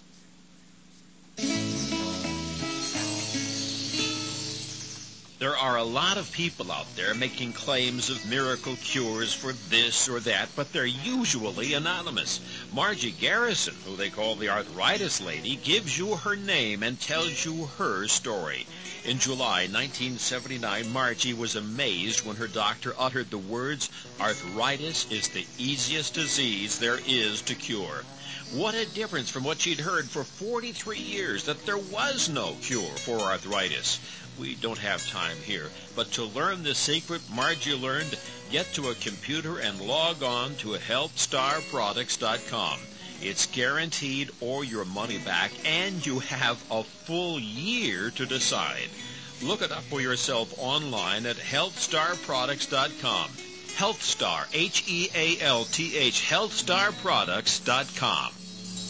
There are a lot of people out there making claims of miracle cures for this or that, but they're usually anonymous. Margie Garrison, who they call the Arthritis Lady, gives you her name and tells you her story. In July 1979, Margie was amazed when her doctor uttered the words, "Arthritis is the easiest disease there is to cure." What a difference from what she'd heard for 43 years, that there was no cure for arthritis. We don't have time here, but to learn the secret Margie learned, get to a computer and log on to healthstarproducts.com. It's guaranteed or your money back, and you have a full year to decide. Look it up for yourself online at healthstarproducts.com. HealthStar, H-E-A-L-T-H, healthstarproducts.com.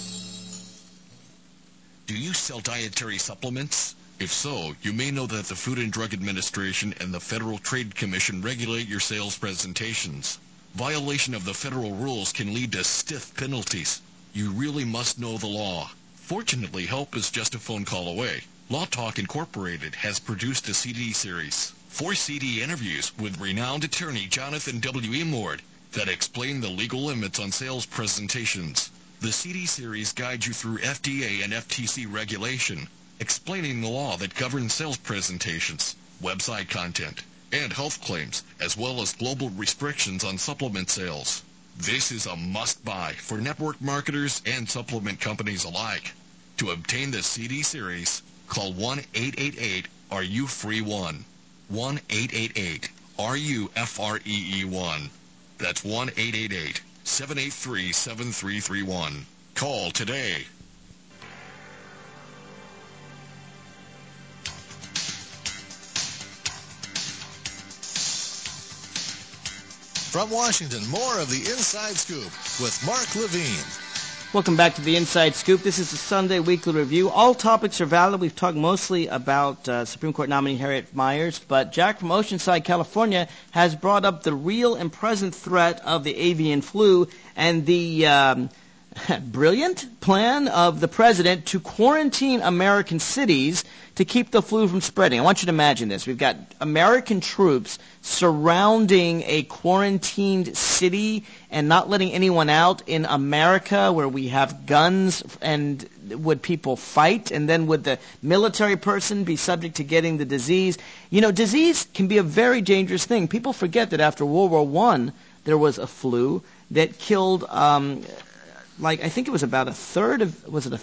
Do you sell dietary supplements? If so, you may know that the Food and Drug Administration and the Federal Trade Commission regulate your sales presentations. Violation of the federal rules can lead to stiff penalties. You really must know the law. Fortunately, help is just a phone call away. Law Talk Incorporated has produced a CD series, 4 CD interviews with renowned attorney Jonathan W. Emord that explain the legal limits on sales presentations. The CD series guides you through FDA and FTC regulation, explaining the law that governs sales presentations, website content, and health claims, as well as global restrictions on supplement sales. This is a must-buy for network marketers and supplement companies alike. To obtain the CD series, call 1-888-RU-FREE-1. 1-888-RU-FREE-1. That's 1-888-783-7331. Call today. From Washington, more of the Inside Scoop with Mark Levine. Welcome back to the Inside Scoop. This is the Sunday Weekly Review. All topics are valid. We've talked mostly about Supreme Court nominee Harriet Miers, but Jack from Oceanside, California, has brought up the real and present threat of the avian flu and the brilliant plan of the president to quarantine American cities to keep the flu from spreading. I want you to imagine this. We've got American troops surrounding a quarantined city and not letting anyone out in America where we have guns, and would people fight? And then would the military person be subject to getting the disease? You know, disease can be a very dangerous thing. People forget that after World War I, there was a flu that killed I think it was about a third of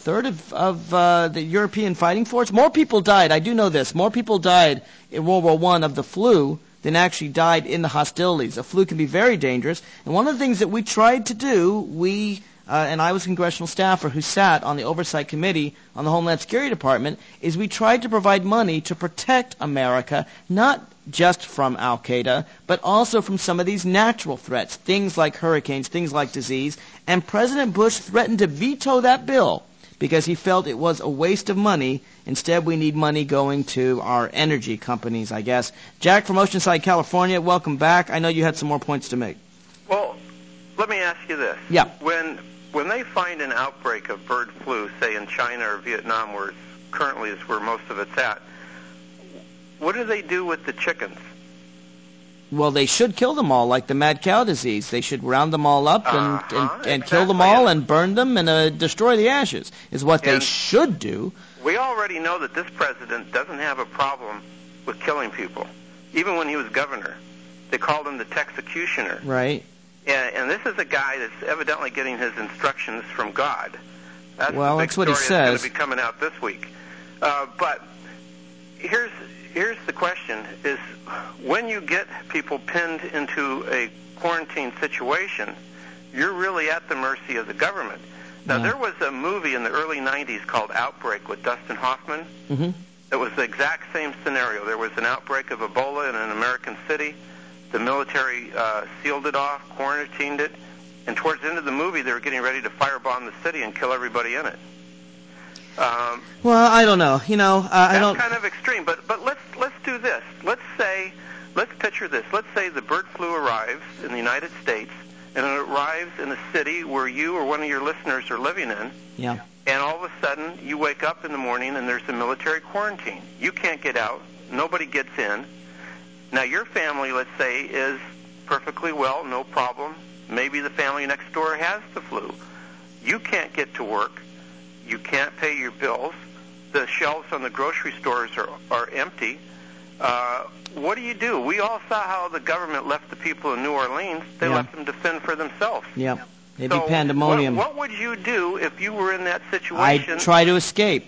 the European fighting force? More people died, I do know this, more people died in World War I of the flu than actually died in the hostilities. The flu can be very dangerous. And one of the things that we tried to do, and I was a congressional staffer who sat on the Oversight Committee on the Homeland Security Department, is we tried to provide money to protect America, not just from Al-Qaeda, but also from some of these natural threats, things like hurricanes, things like disease. And President Bush threatened to veto that bill because he felt it was a waste of money. Instead, we need money going to our energy companies, I guess. Jack from Oceanside, California, welcome back. I know you had some more points to make. Well, let me ask you this. Yeah. When they find an outbreak of bird flu, say in China or Vietnam, where it's currently is where most of it's at, what do they do with the chickens? Well, they should kill them all, like the mad cow disease. They should round them all up and kill them all and burn them and destroy the ashes, is what they should do. We already know that this president doesn't have a problem with killing people. Even when he was governor, they called him the Texecutioner. Right. And this is a guy that's evidently getting his instructions from God. That's what he says. That's going to be coming out this week. But here's the question, is when you get people pinned into a quarantine situation, you're really at the mercy of the government. Now, there was a movie in the early 90s called Outbreak with Dustin Hoffman. Mm-hmm. It was the exact same scenario. There was an outbreak of Ebola in an American city. The military sealed it off, quarantined it, and towards the end of the movie, they were getting ready to firebomb the city and kill everybody in it. Well, I don't know. You know, I don't. That's kind of extreme, but let's do this. Let's picture this. Let's say the bird flu arrives in the United States, and it arrives in a city where you or one of your listeners are living in. Yeah. And all of a sudden, you wake up in the morning and there's a military quarantine. You can't get out. Nobody gets in. Now, your family, let's say, is perfectly well, no problem. Maybe the family next door has the flu. You can't get to work. You can't pay your bills. The shelves on the grocery stores are empty. What do? We all saw how the government left the people in New Orleans. They left them to fend for themselves. Yeah, it'd be pandemonium. What would you do if you were in that situation? I'd try to escape.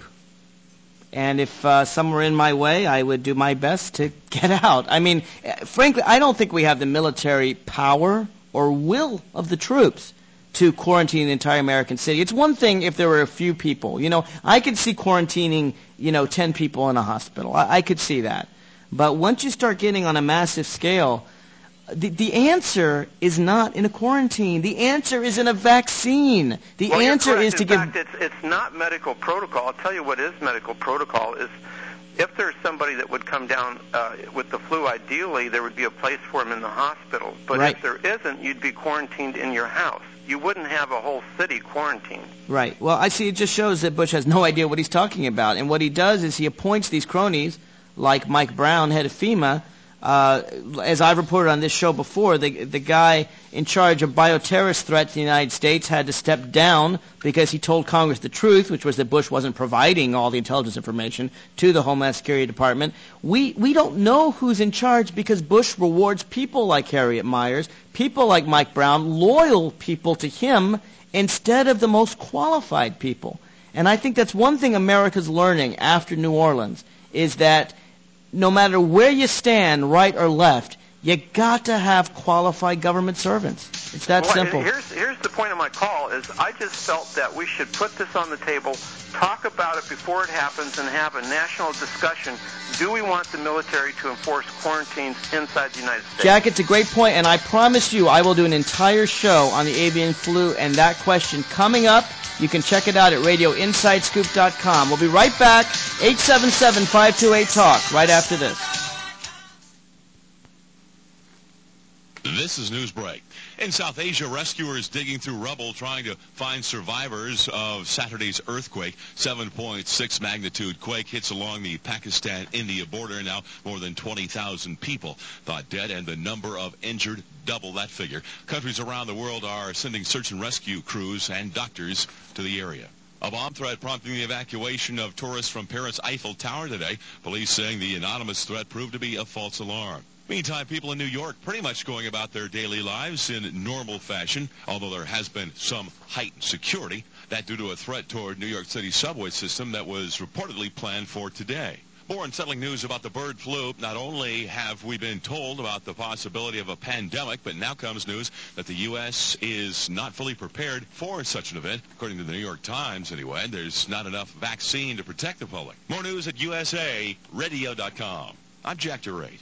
And if some were in my way, I would do my best to get out. I mean, frankly, I don't think we have the military power or will of the troops to quarantine the entire American city. It's one thing if there were a few people. You know, I could see quarantining, 10 people in a hospital. I could see that. But once you start getting on a massive scale, the answer is not in a quarantine. The answer is in a vaccine. The answer is to give... In fact, it's not medical protocol. I'll tell you what is medical protocol is if there's somebody that would come down with the flu, ideally there would be a place for him in the hospital. But if there isn't, you'd be quarantined in your house. You wouldn't have a whole city quarantined. Right. Well, I see it just shows that Bush has no idea what he's talking about. And what he does is he appoints these cronies, like Mike Brown, head of FEMA. As I've reported on this show before, the guy in charge of bioterrorist threats in the United States had to step down because he told Congress the truth, which was that Bush wasn't providing all the intelligence information to the Homeland Security Department. We don't know who's in charge because Bush rewards people like Harriet Miers, people like Mike Brown, loyal people to him instead of the most qualified people. And I think that's one thing America's learning after New Orleans is that no matter where you stand, right or left, you got to have qualified government servants. It's that simple. Here's the point of my call is I just felt that we should put this on the table, talk about it before it happens, and have a national discussion. Do we want the military to enforce quarantines inside the United States? Jack, it's a great point, and I promise you I will do an entire show on the avian flu and that question coming up You can check it out at radioinsidescoop.com. We'll be right back, 877-528-TALK, right after this. This is Newsbreak. In South Asia, rescuers digging through rubble trying to find survivors of Saturday's earthquake. 7.6 magnitude quake hits along the Pakistan-India border. Now more than 20,000 people thought dead, and the number of injured double that figure. Countries around the world are sending search and rescue crews and doctors to the area. A bomb threat prompting the evacuation of tourists from Paris' Eiffel Tower today. Police saying the anonymous threat proved to be a false alarm. Meantime, people in New York pretty much going about their daily lives in normal fashion, although there has been some heightened security. That due to a threat toward New York City's subway system that was reportedly planned for today. More unsettling news about the bird flu. Not only have we been told about the possibility of a pandemic, but now comes news that the U.S. is not fully prepared for such an event. According to the New York Times, anyway, there's not enough vaccine to protect the public. More news at usaradio.com. I'm Jack DeRate.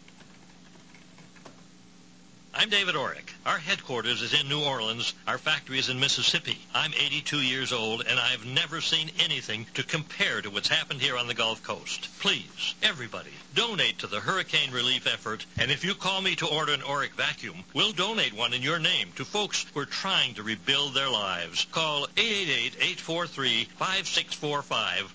I'm David Orrick. Our headquarters is in New Orleans. Our factory is in Mississippi. I'm 82 years old, and I've never seen anything to compare to what's happened here on the Gulf Coast. Please, everybody, donate to the hurricane relief effort. And if you call me to order an Orrick vacuum, we'll donate one in your name to folks who are trying to rebuild their lives. Call 888-843-5645,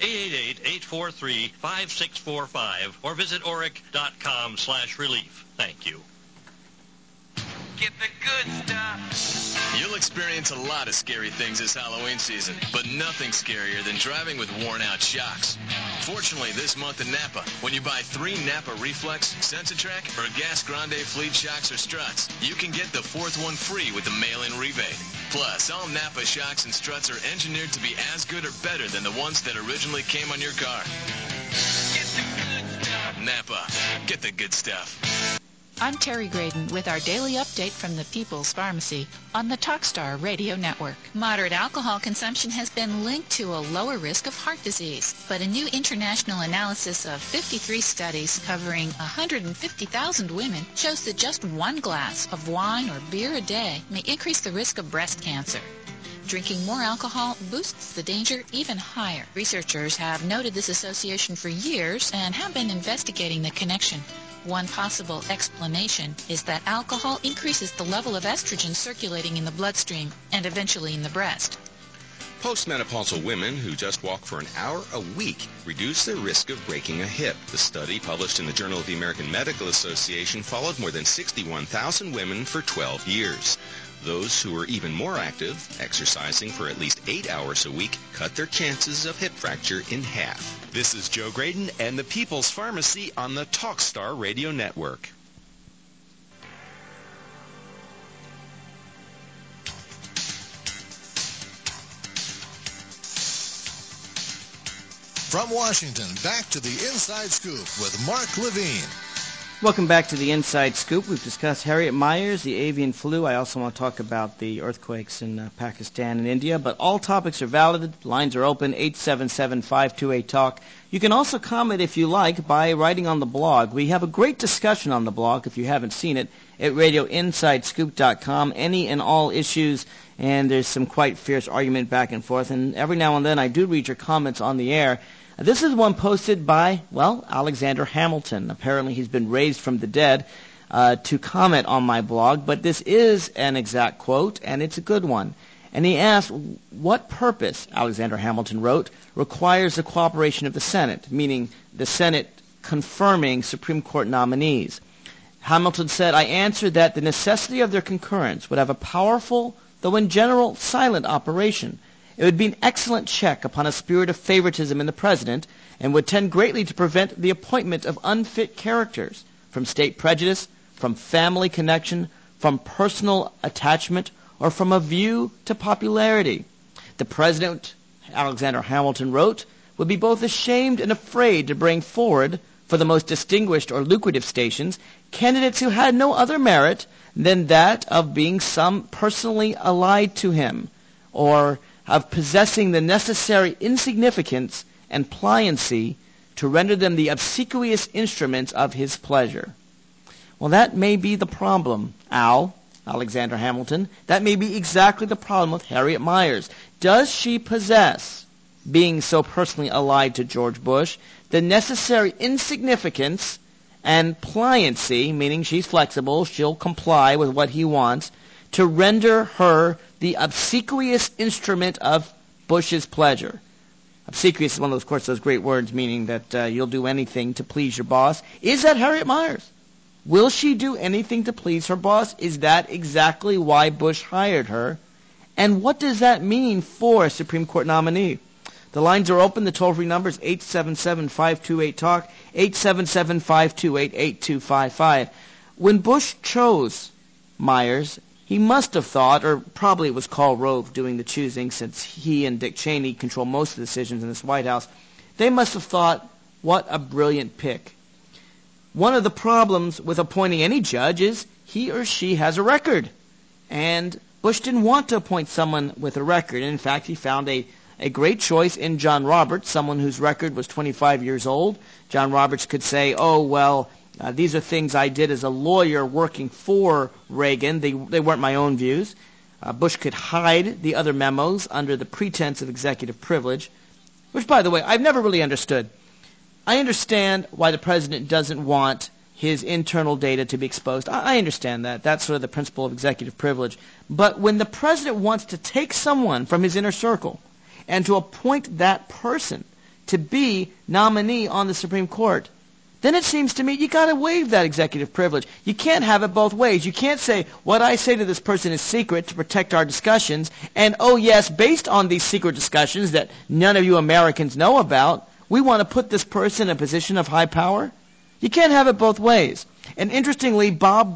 888-843-5645, or visit Orrick.com/relief. Thank you. Get the good stuff. You'll experience a lot of scary things this Halloween season, but nothing scarier than driving with worn-out shocks. Fortunately, this month in Napa, when you buy 3 Napa Reflex, Sensitrack, or Gas Grande Fleet shocks or struts, you can get the 4th one free with the mail-in rebate. Plus, all Napa shocks and struts are engineered to be as good or better than the ones that originally came on your car. Get the good stuff. Napa. Get the good stuff. I'm Terry Graydon with our daily update from the People's Pharmacy on the Talkstar Radio Network. Moderate alcohol consumption has been linked to a lower risk of heart disease, but a new international analysis of 53 studies covering 150,000 women shows that just 1 glass of wine or beer a day may increase the risk of breast cancer. Drinking more alcohol boosts the danger even higher. Researchers have noted this association for years and have been investigating the connection. One possible explanation is that alcohol increases the level of estrogen circulating in the bloodstream and eventually in the breast. Postmenopausal women who just walk for an hour a week reduce their risk of breaking a hip. The study, published in the Journal of the American Medical Association, followed more than 61,000 women for 12 years. Those who are even more active, exercising for at least 8 hours a week, cut their chances of hip fracture in half. This is Joe Graydon and the People's Pharmacy on the Talkstar Radio Network. From Washington, back to the Inside Scoop with Mark Levine. Welcome back to the Inside Scoop. We've discussed Harriet Myers, the avian flu. I also want to talk about the earthquakes in Pakistan and India. But all topics are valid. Lines are open, 877-528-TALK. You can also comment, if you like, by writing on the blog. We have a great discussion on the blog, if you haven't seen it, at radioinsidescoop.com. Any and all issues, and there's some quite fierce argument back and forth. And every now and then I do read your comments on the air. This is one posted by, Alexander Hamilton. Apparently he's been raised from the dead to comment on my blog, but this is an exact quote, and it's a good one. And he asked, what purpose, Alexander Hamilton wrote, requires the cooperation of the Senate, meaning the Senate confirming Supreme Court nominees. Hamilton said, I answered that the necessity of their concurrence would have a powerful, though in general silent operation. It would be an excellent check upon a spirit of favoritism in the president and would tend greatly to prevent the appointment of unfit characters from state prejudice, from family connection, from personal attachment, or from a view to popularity. The president, Alexander Hamilton wrote, would be both ashamed and afraid to bring forward, for the most distinguished or lucrative stations, candidates who had no other merit than that of being some personally allied to him, or of possessing the necessary insignificance and pliancy to render them the obsequious instruments of his pleasure. Well, that may be the problem, Alexander Hamilton. That may be exactly the problem with Harriet Myers. does she possess, being so personally allied to George Bush, the necessary insignificance and pliancy, meaning she's flexible, she'll comply with what he wants, to render her the obsequious instrument of Bush's pleasure? Obsequious is one of those, of course, those great words meaning that you'll do anything to please your boss. Is that Harriet Miers? Will she do anything to please her boss? Is that exactly why Bush hired her? And what does that mean for a Supreme Court nominee? The lines are open. The toll-free number is 877-528-TALK, 877-528-8255. When Bush chose Miers, he must have thought, or probably it was Karl Rove doing the choosing since he and Dick Cheney control most of the decisions in this White House, they must have thought, what a brilliant pick. One of the problems with appointing any judge is he or she has a record. And Bush didn't want to appoint someone with a record. In fact, he found a great choice in John Roberts, someone whose record was 25 years old. John Roberts could say, oh, well, these are things I did as a lawyer working for Reagan. They weren't my own views. Bush could hide the other memos under the pretense of executive privilege, which, by the way, I've never really understood. I understand why the president doesn't want his internal data to be exposed. I understand that. That's sort of the principle of executive privilege. But when the president wants to take someone from his inner circle and to appoint that person to be nominee on the Supreme Court, then it seems to me you got to waive that executive privilege. You can't have it both ways. You can't say, what I say to this person is secret to protect our discussions, and oh yes, based on these secret discussions that none of you Americans know about, we want to put this person in a position of high power. You can't have it both ways. And interestingly,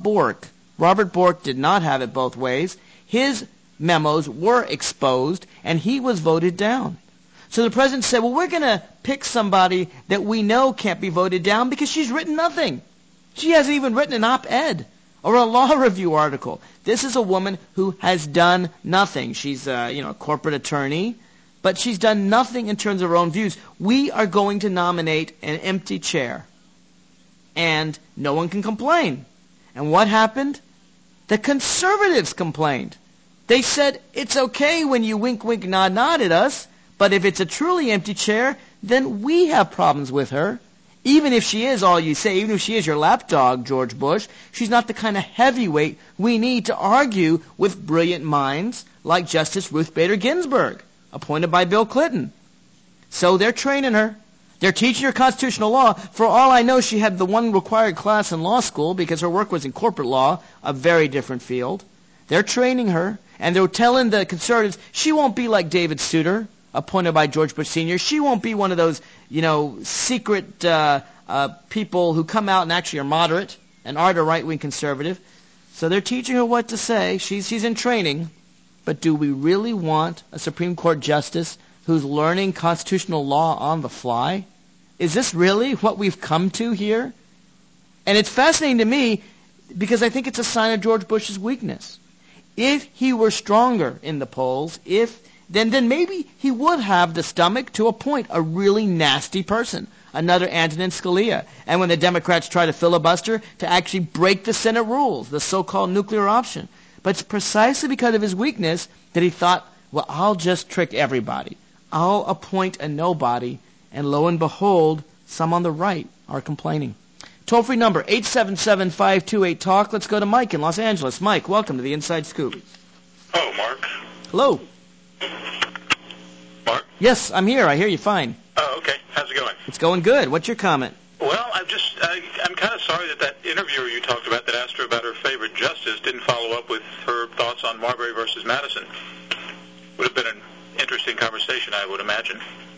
Robert Bork did not have it both ways. His memos were exposed, and he was voted down. So the president said, well, we're going to pick somebody that we know can't be voted down because she's written nothing. She hasn't even written an op-ed or a law review article. This is a woman who has done nothing. She's a corporate attorney, but she's done nothing in terms of her own views. We are going to nominate an empty chair, and no one can complain. And what happened? The conservatives complained. They said, it's okay when you wink, wink, nod, nod at us, but if it's a truly empty chair, then we have problems with her. Even if she is all you say, even if she is your lapdog, George Bush, she's not the kind of heavyweight we need to argue with brilliant minds like Justice Ruth Bader Ginsburg, appointed by Bill Clinton. So they're training her. They're teaching her constitutional law. For all I know, she had the one required class in law school because her work was in corporate law, a very different field. They're training her, and they're telling the conservatives she won't be like David Souter, appointed by George Bush Sr. She won't be one of those, secret people who come out and actually are moderate and aren't a right-wing conservative. So they're teaching her what to say. She's in training. But do we really want a Supreme Court justice who's learning constitutional law on the fly? Is this really what we've come to here? And it's fascinating to me because I think it's a sign of George Bush's weakness. If he were stronger in the polls, then maybe he would have the stomach to appoint a really nasty person, another Antonin Scalia. And when the Democrats try to filibuster, to actually break the Senate rules, the so-called nuclear option. But it's precisely because of his weakness that he thought, well, I'll just trick everybody. I'll appoint a nobody. And lo and behold, some on the right are complaining. Toll-free number, 877-528-TALK. Let's go to Mike in Los Angeles. Mike, welcome to the Inside Scoop. Oh, Mark. Hello. Mark? Yes, I'm here. I hear you fine. Oh, okay. How's it going? It's going good. What's your comment? Well, I'm kind of sorry that interviewer you talked about that asked her about her favorite justice didn't follow up with her thoughts on Marbury versus Madison. Would have been an interesting conversation, I would imagine.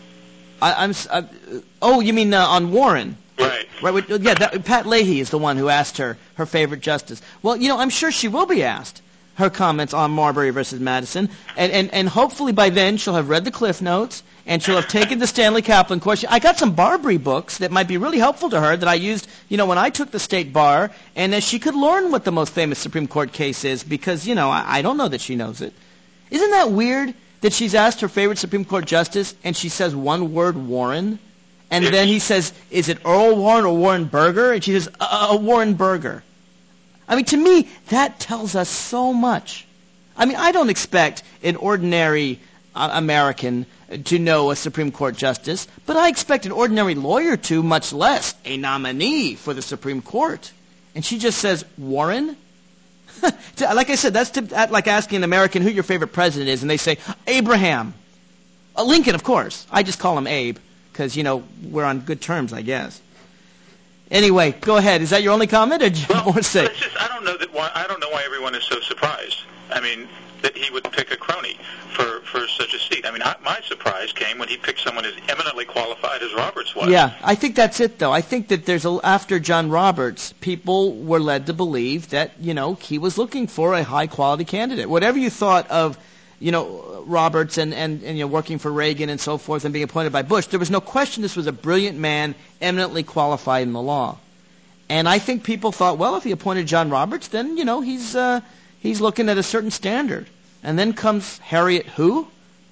You mean on Warren? Right. Right. Yeah, Pat Leahy is the one who asked her favorite justice. Well, I'm sure she will be asked her comments on Marbury versus Madison, and hopefully by then she'll have read the Cliff Notes, and she'll have taken the Stanley Kaplan course. I got some Barbary books that might be really helpful to her that I used, when I took the state bar, and she could learn what the most famous Supreme Court case is, because, I don't know that she knows it. Isn't that weird that she's asked her favorite Supreme Court justice, and she says one word, Warren, and then he says, is it Earl Warren or Warren Burger? And she says, Warren Burger. I mean, to me, that tells us so much. I mean, I don't expect an ordinary American to know a Supreme Court justice, but I expect an ordinary lawyer to, much less a nominee for the Supreme Court. And she just says, Warren? Like I said, that's like asking an American who your favorite president is, and they say, Abraham. Lincoln, of course. I just call him Abe, because, we're on good terms, I guess. Anyway, go ahead. Is that your only comment, or do you have more to say? I don't know why everyone is so surprised. I mean, that he would pick a crony for such a seat. I mean, my surprise came when he picked someone as eminently qualified as Roberts was. Yeah, I think that's it, though. I think that after John Roberts, people were led to believe that, he was looking for a high-quality candidate. Whatever you thought of, Roberts and working for Reagan and so forth and being appointed by Bush, there was no question this was a brilliant man, eminently qualified in the law. And I think people thought, well, if he appointed John Roberts, then, he's looking at a certain standard. And then comes Harriet who?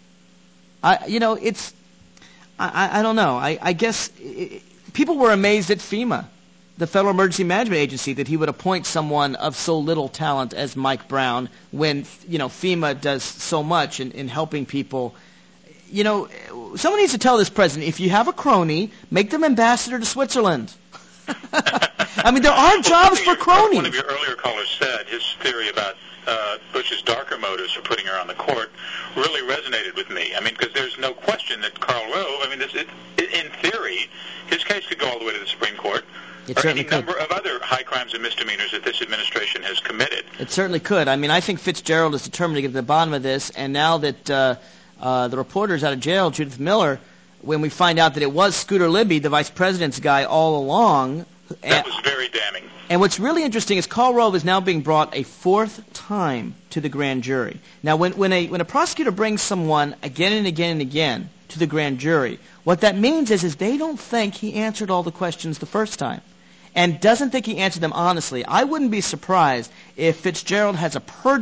I don't know. I guess people were amazed at FEMA, the Federal Emergency Management Agency, that he would appoint someone of so little talent as Mike Brown when, FEMA does so much in helping people. Someone needs to tell this president, if you have a crony, make them ambassador to Switzerland. I mean, there are jobs for cronies. One of your earlier callers said his theory about Bush's darker motives for putting her on the court really resonated with me. I mean, because there's no question that Karl Rove, in theory, his case could go all the way to the Supreme Court. It certainly could. Any number of other high crimes and misdemeanors that this administration has committed. It certainly could. I mean, I think Fitzgerald is determined to get to the bottom of this, and now that the reporter's out of jail, Judith Miller, when we find out that it was Scooter Libby, the vice president's guy all along. That was very damning. And what's really interesting is Karl Rove is now being brought a fourth time to the grand jury. Now, when a prosecutor brings someone again and again and again to the grand jury, what that means is they don't think he answered all the questions the first time and doesn't think he answered them honestly. I wouldn't be surprised if Fitzgerald has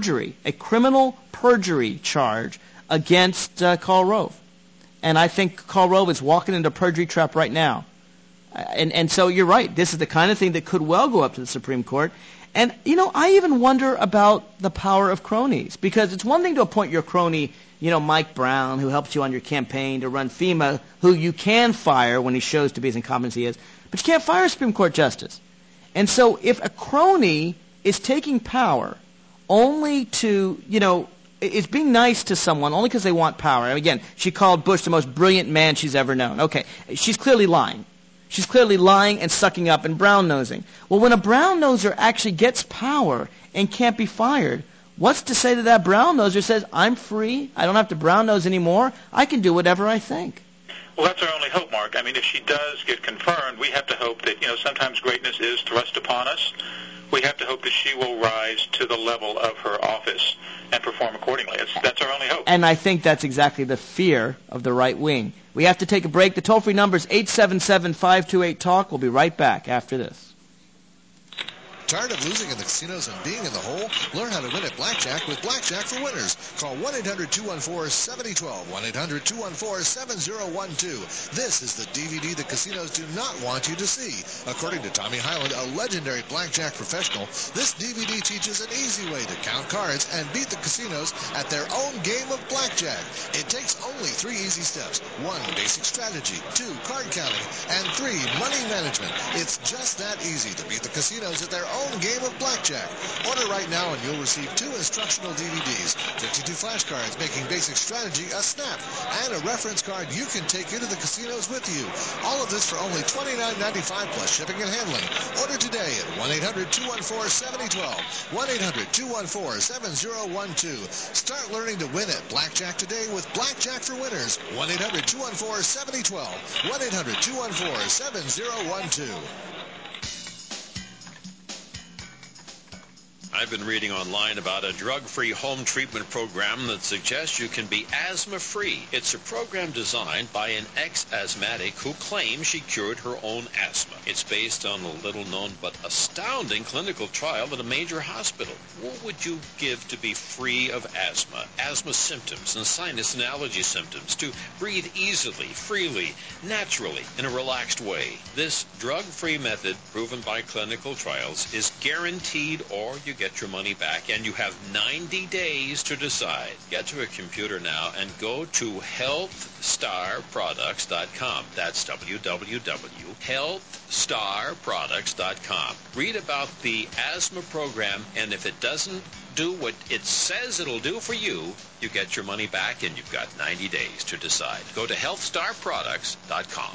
a criminal perjury charge against Karl Rove. And I think Karl Rove is walking into a perjury trap right now. And so you're right. This is the kind of thing that could well go up to the Supreme Court. And, I even wonder about the power of cronies. Because it's one thing to appoint your crony, Mike Brown, who helps you on your campaign to run FEMA, who you can fire when he shows to be as incompetent as he is. But you can't fire a Supreme Court justice. And so if a crony is taking power only to, is being nice to someone only because they want power. And again, she called Bush the most brilliant man she's ever known. Okay, she's clearly lying. She's clearly lying and sucking up and brown-nosing. Well, when a brown-noser actually gets power and can't be fired, what's to say to that brown-noser says, I'm free, I don't have to brown-nose anymore, I can do whatever I think? Well, that's our only hope, Mark. I mean, if she does get confirmed, we have to hope that, sometimes greatness is thrust upon us. We have to hope that she will rise to the level of her office and perform accordingly. That's our only hope. And I think that's exactly the fear of the right wing. We have to take a break. The toll-free number is 877-528-TALK. We'll be right back after this. Tired of losing in the casinos and being in the hole? Learn how to win at Blackjack with Blackjack for Winners. Call 1-800-214-7012, 1-800-214-7012. This is the DVD the casinos do not want you to see. According to Tommy Highland, a legendary blackjack professional, this DVD teaches an easy way to count cards and beat the casinos at their own game of blackjack. It takes only 3 easy steps. 1, basic strategy. 2, card counting. And 3, money management. It's just that easy to beat the casinos at their own game of blackjack. Order right now and you'll receive 2 instructional DVDs, 52 flashcards making basic strategy a snap, and a reference card you can take into the casinos with you. All of this for only $29.95 plus shipping and handling. Order today at 1-800-214-7012, 1-800-214-7012. Start learning to win at Blackjack today with Blackjack for Winners. 1-800-214-7012, 1-800-214-7012. I've been reading online about a drug-free home treatment program that suggests you can be asthma-free. It's a program designed by an ex-asthmatic who claims she cured her own asthma. It's based on a little-known but astounding clinical trial at a major hospital. What would you give to be free of asthma, asthma symptoms, and sinus and allergy symptoms, to breathe easily, freely, naturally, in a relaxed way? This drug-free method, proven by clinical trials, is guaranteed, or you get get your money back, and you have 90 days to decide. Get to a computer now and go to healthstarproducts.com. That's www.healthstarproducts.com. Read about the asthma program, and if it doesn't do what it says it'll do for you, you get your money back, and you've got 90 days to decide. Go to healthstarproducts.com.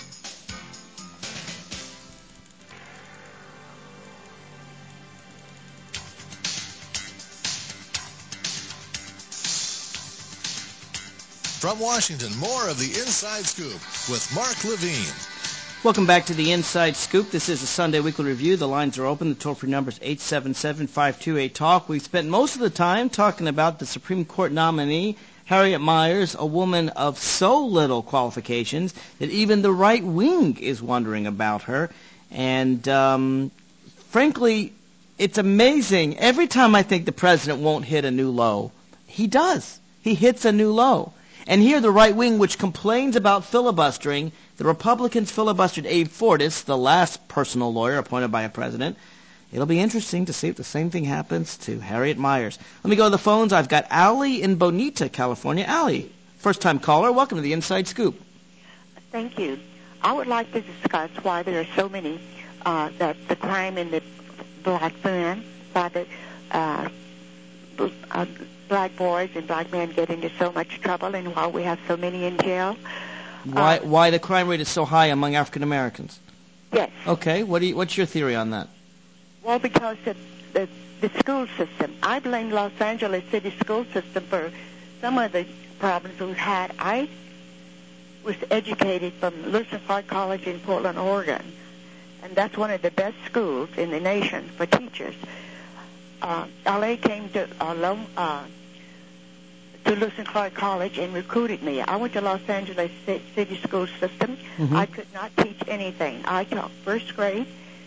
From Washington, more of the Inside Scoop with Mark Levine. Welcome back to the Inside Scoop. This is a Sunday Weekly Review. The lines are open. The toll-free number is 877-528-TALK. We've spent most of the time talking about the Supreme Court nominee, Harriet Miers, a woman of so little qualifications that even the right wing is wondering about her. And frankly, it's amazing. Every time I think the president won't hit a new low, he does. He hits a new low. And here the right wing, which complains about filibustering, the Republicans filibustered Abe Fortas, the last personal lawyer appointed by a president. It'll be interesting to see if the same thing happens to Harriet Miers. Let me go to the phones. I've got Allie in Bonita, California. Allie, first-time caller. Welcome to the Inside Scoop. Thank you. I would like to discuss why there are so many, that the crime in the black men, by the black boys and black men get into so much trouble, and why we have so many in jail. Why the crime rate is so high among African Americans? Yes. Okay. What's your theory on that? Well, because the school system. I blame Los Angeles City school system for some of the problems we've had. I was educated from Lewis and Clark College in Portland, Oregon, and that's one of the best schools in the nation for teachers. LA came to Lewis and Clark College and recruited me. I went to Los Angeles City school system. Mm-hmm. I could not teach anything. I taught first grade.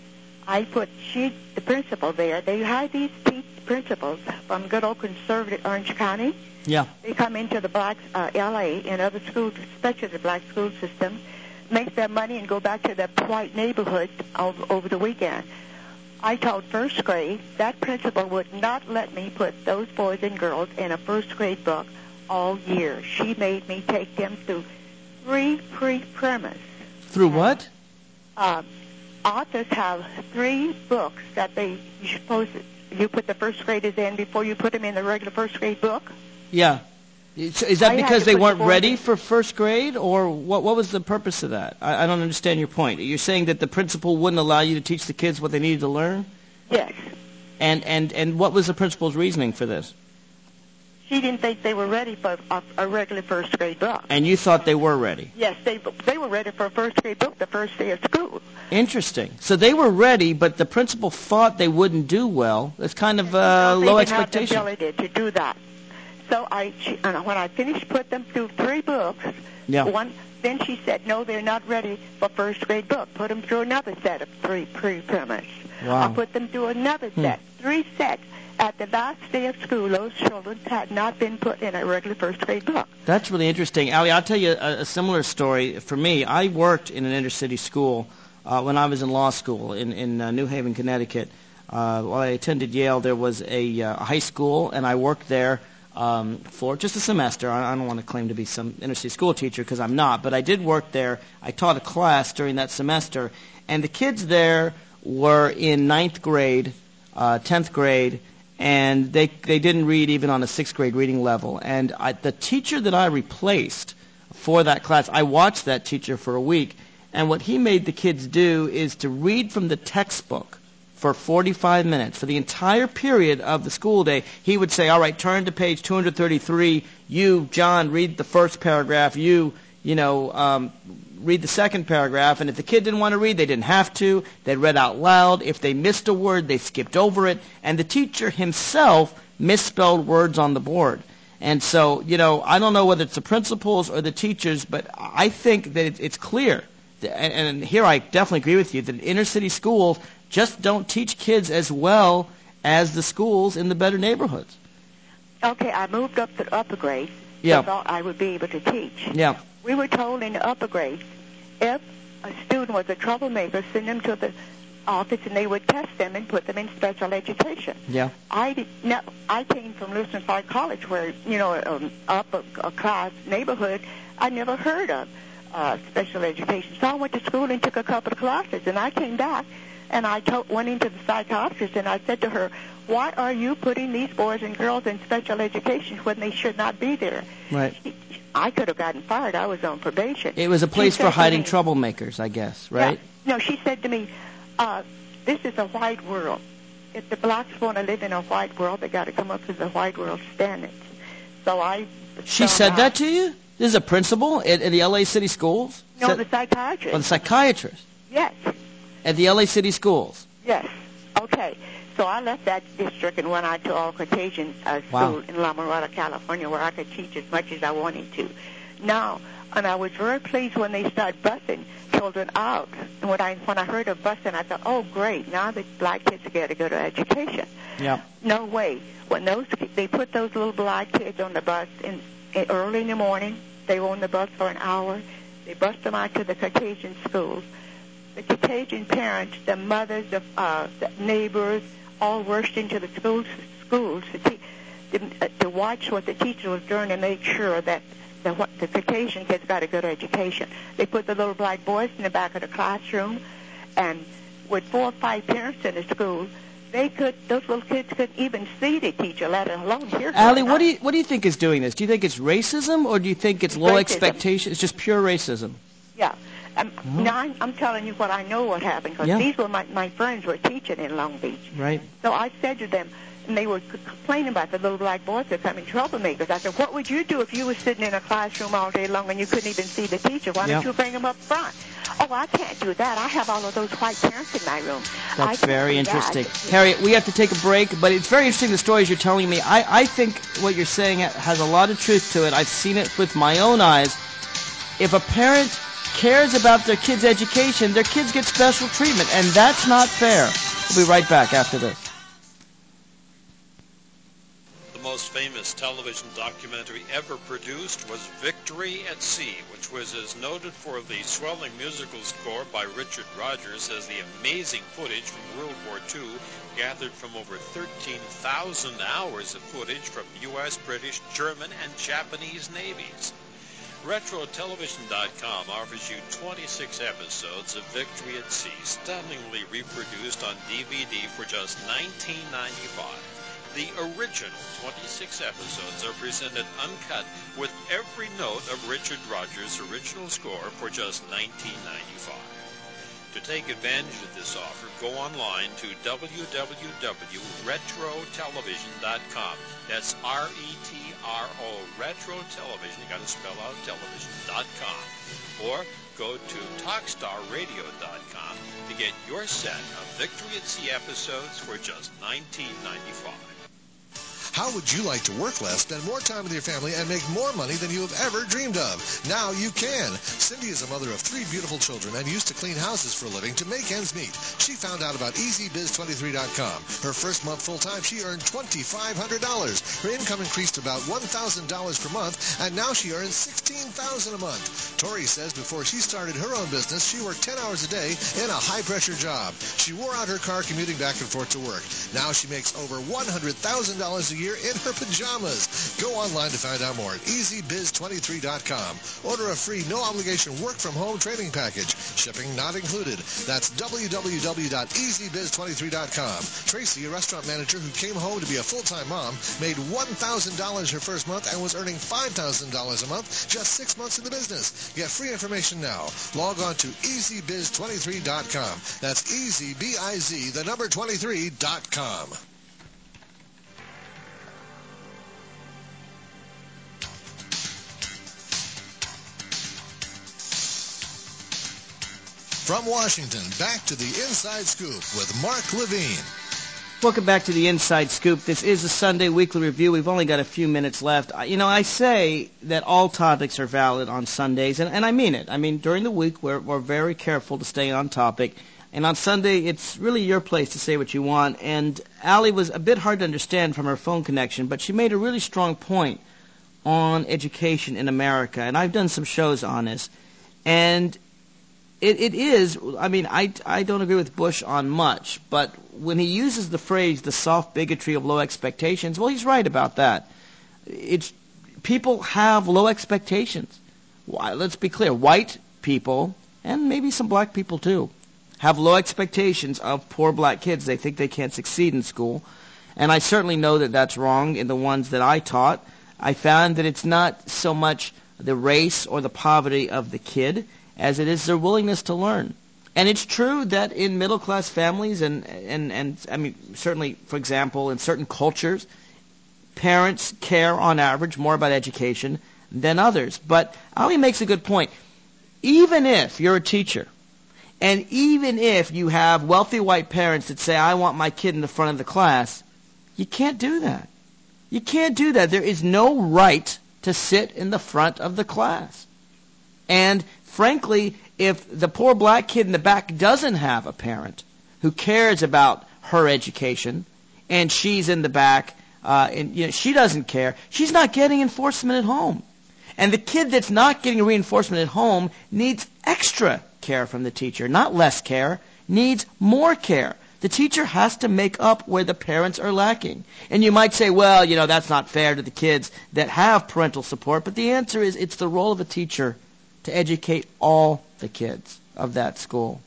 The principal there, they hire these principals from good old conservative Orange County. Yeah. They come into the black LA and other schools, especially the black school system, make their money and go back to their white neighborhood over the weekend. I taught first grade. That principal would not let me put those boys and girls in a first grade book all year. She made me take them through 3 pre-premise. Through what? Authors have 3 books that you put the first graders in before you put them in the regular first grade book. Yeah. Is that because they weren't ready for first grade, or what was the purpose of that? I don't understand your point. You're saying that the principal wouldn't allow you to teach the kids what they needed to learn? Yes. And what was the principal's reasoning for this? She didn't think they were ready for a regular first grade book. And you thought they were ready? Yes, they were ready for a first grade book the first day of school. Interesting. So they were ready, but the principal thought they wouldn't do well. That's kind of low expectation. They didn't have the ability to do that. So when I finished putting them through 3 books, then she said, no, they're not ready for first grade book. Put them through another set of 3 pre-premise. Wow. I put them through another set, 3 sets. At the last day of school, those children had not been put in a regular first grade book. That's really interesting. Allie, I'll tell you a similar story. For me, I worked in an inner-city school when I was in law school in New Haven, Connecticut. While I attended Yale, there was a high school, and I worked there for just a semester. I don't want to claim to be some inner-city school teacher because I'm not, but I did work there. I taught a class during that semester, and the kids there were in 9th grade, 10th grade, and they didn't read even on a 6th grade reading level. And the teacher that I replaced for that class, I watched that teacher for a week, and what he made the kids do is to read from the textbook for 45 minutes. For the entire period of the school day, he would say, all right, turn to page 233. You, John, read the first paragraph. Read the second paragraph. And if the kid didn't want to read, they didn't have to. They read out loud. If they missed a word, they skipped over it. And the teacher himself misspelled words on the board. And so, I don't know whether it's the principals or the teachers, but I think that it's clear. And here I definitely agree with you that inner city schools just don't teach kids as well as the schools in the better neighborhoods. Okay, I moved up to upper grades. Yeah. I thought I would be able to teach. Yeah. We were told in the upper grades, if a student was a troublemaker, send them to the office, and they would test them and put them in special education. Yeah. I came from Lewis Park College, where, upper class neighborhood. I never heard of special education. So I went to school and took a couple of classes, and I came back, and I went into the psychiatrist, and I said to her, why are you putting these boys and girls in special education when they should not be there? Right. I could have gotten fired. I was on probation. It was a place for hiding troublemakers, I guess, right? Yeah. No, she said to me, this is a white world. If the blacks want to live in a white world, they got to come up to the white world standards. So She said that to you? This is a principal at the L.A. City Schools? No, the psychiatrist. Oh, the psychiatrist? Yes. At the L.A. City Schools? Yes. Okay. So I left that district and went out to all Caucasian school in La Mirada, California, where I could teach as much as I wanted to. Now, and I was very pleased when they started busing children out. And when I heard of busing, I thought, oh, great, now the black kids are going to go to education. Yeah. No way. When they put those little black kids on the bus early in the morning, they were on the bus for an hour. They bused them out to the Caucasian schools. The Caucasian parents, the mothers, the neighbors, all rushed into the schools to watch what the teacher was doing and make sure that the Caucasian kids got a good education. They put the little black boys in the back of the classroom, and with 4 or 5 parents in the school, those little kids couldn't even see the teacher, let alone hear. Allie, what do you think is doing this? Do you think it's racism, or do you think it's low expectation? It's just pure racism. Yeah. Now, I'm telling you what I know what happened, because these were my friends were teaching in Long Beach. Right. So I said to them, and they were complaining about the little black boys becoming troublemakers. I said, what would you do if you were sitting in a classroom all day long and you couldn't even see the teacher? Why don't you bring them up front? Oh, I can't do that. I have all of those white parents in my room. That's very interesting. Harriet, we have to take a break, but it's very interesting, the stories you're telling me. I think what you're saying has a lot of truth to it. I've seen it with my own eyes. If a parent cares about their kid's education, their kids get special treatment, and that's not fair. We'll be right back after this. The most famous television documentary ever produced was Victory at Sea, which was as noted for the swelling musical score by Richard Rodgers as the amazing footage from World War II, gathered from over 13,000 hours of footage from U.S., British, German, and Japanese navies. RetroTelevision.com offers you 26 episodes of Victory at Sea, stunningly reproduced on DVD for just $19.95. The original 26 episodes are presented uncut with every note of Richard Rodgers' original score for just $19.95. To take advantage of this offer, go online to www.retrotelevision.com. That's R-E-T-R-O, RetroTelevision. You got to spell out television.com. Or go to TalkStarRadio.com to get your set of Victory at Sea episodes for just $19.95. How would you like to work less, spend more time with your family, and make more money than you have ever dreamed of? Now you can. Cindy is a mother of 3 beautiful children and used to clean houses for a living to make ends meet. She found out about EasyBiz23.com. Her first month full-time, she earned $2,500. Her income increased about $1,000 per month, and now she earns $16,000 a month. Tori says before she started her own business, she worked 10 hours a day in a high-pressure job. She wore out her car commuting back and forth to work. Now she makes over $100,000 a year in her pajamas. Go online to find out more at EasyBiz23.com. Order a free, no-obligation work-from-home training package. Shipping not included. That's www.EasyBiz23.com. Tracy, a restaurant manager who came home to be a full-time mom, made $1,000 her first month and was earning $5,000 a month just 6 months in the business. Get free information now. Log on to EasyBiz23.com. That's EasyBiz23.com. From Washington, back to the Inside Scoop with Mark Levine. Welcome back to the Inside Scoop. This is a Sunday weekly review. We've only got a few minutes left. I say that all topics are valid on Sundays, and I mean it. I mean, during the week, we're very careful to stay on topic. And on Sunday, it's really your place to say what you want. And Allie was a bit hard to understand from her phone connection, but she made a really strong point on education in America. And I've done some shows on this. And It is. I mean, I don't agree with Bush on much, but when he uses the phrase "the soft bigotry of low expectations," well, he's right about that. People have low expectations. Let's be clear: white people and maybe some black people too have low expectations of poor black kids. They think they can't succeed in school, and I certainly know that that's wrong. In the ones that I taught, I found that it's not so much the race or the poverty of the kid as it is their willingness to learn. And it's true that in middle-class families and I mean, certainly, for example, in certain cultures, parents care on average more about education than others. But Ali makes a good point. Even if you're a teacher, and even if you have wealthy white parents that say, I want my kid in the front of the class, you can't do that. You can't do that. There is no right to sit in the front of the class. And frankly, if the poor black kid in the back doesn't have a parent who cares about her education, and she's in the back, and she doesn't care, she's not getting enforcement at home. And the kid that's not getting reinforcement at home needs extra care from the teacher, not less care, needs more care. The teacher has to make up where the parents are lacking. And you might say, well, that's not fair to the kids that have parental support, but the answer is it's the role of a teacher to educate all the kids of that school.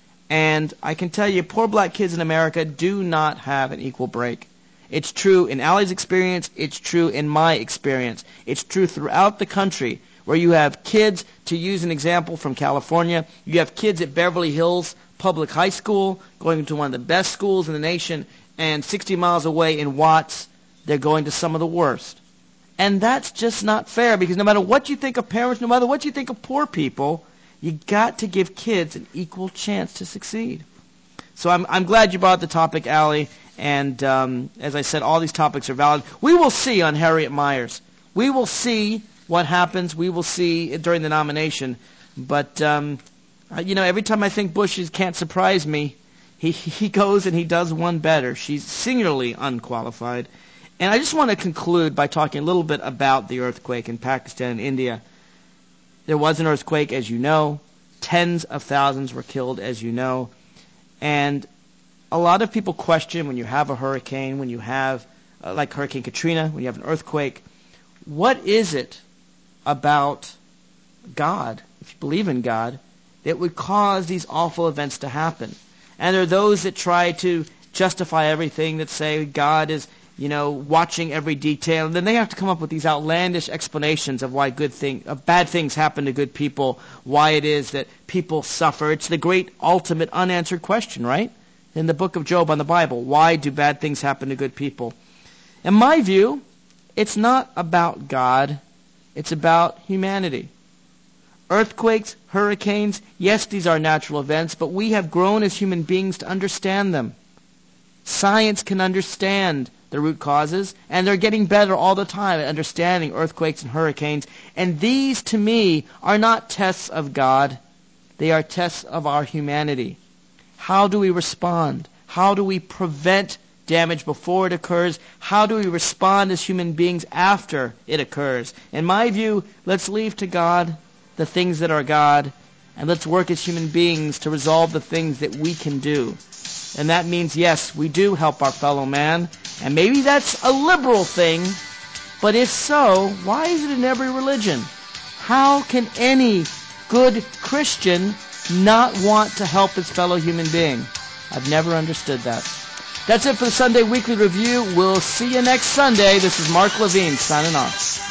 And I can tell you, poor black kids in America do not have an equal break. It's true in Allie's experience. It's true in my experience. It's true throughout the country where you have kids, to use an example from California, you have kids at Beverly Hills Public High School going to one of the best schools in the nation, and 60 miles away in Watts, they're going to some of the worst. And that's just not fair, because no matter what you think of parents, no matter what you think of poor people, you got to give kids an equal chance to succeed. So I'm glad you brought the topic, Allie. And as I said, all these topics are valid. We will see on Harriet Miers. We will see what happens. We will see during the nomination. But, every time I think Bush can't surprise me, he goes and he does one better. She's singularly unqualified. And I just want to conclude by talking a little bit about the earthquake in Pakistan and India. There was an earthquake, as you know. Tens of thousands were killed, as you know. And a lot of people question when you have a hurricane, when you have, like Hurricane Katrina, when you have an earthquake, what is it about God, if you believe in God, that would cause these awful events to happen? And there are those that try to justify everything, that say God is, watching every detail. And then they have to come up with these outlandish explanations of why bad things happen to good people, why it is that people suffer. It's the great ultimate unanswered question, right? In the book of Job on the Bible, why do bad things happen to good people? In my view, it's not about God. It's about humanity. Earthquakes, hurricanes, yes, these are natural events, but we have grown as human beings to understand them. Science can understand the root causes, and they're getting better all the time at understanding earthquakes and hurricanes. And these, to me, are not tests of God. They are tests of our humanity. How do we respond? How do we prevent damage before it occurs? How do we respond as human beings after it occurs? In my view, let's leave to God the things that are God, and let's work as human beings to resolve the things that we can do. And that means, yes, we do help our fellow man, and maybe that's a liberal thing, but if so, why is it in every religion? How can any good Christian not want to help his fellow human being? I've never understood that. That's it for the Sunday Weekly Review. We'll see you next Sunday. This is Mark Levine signing off.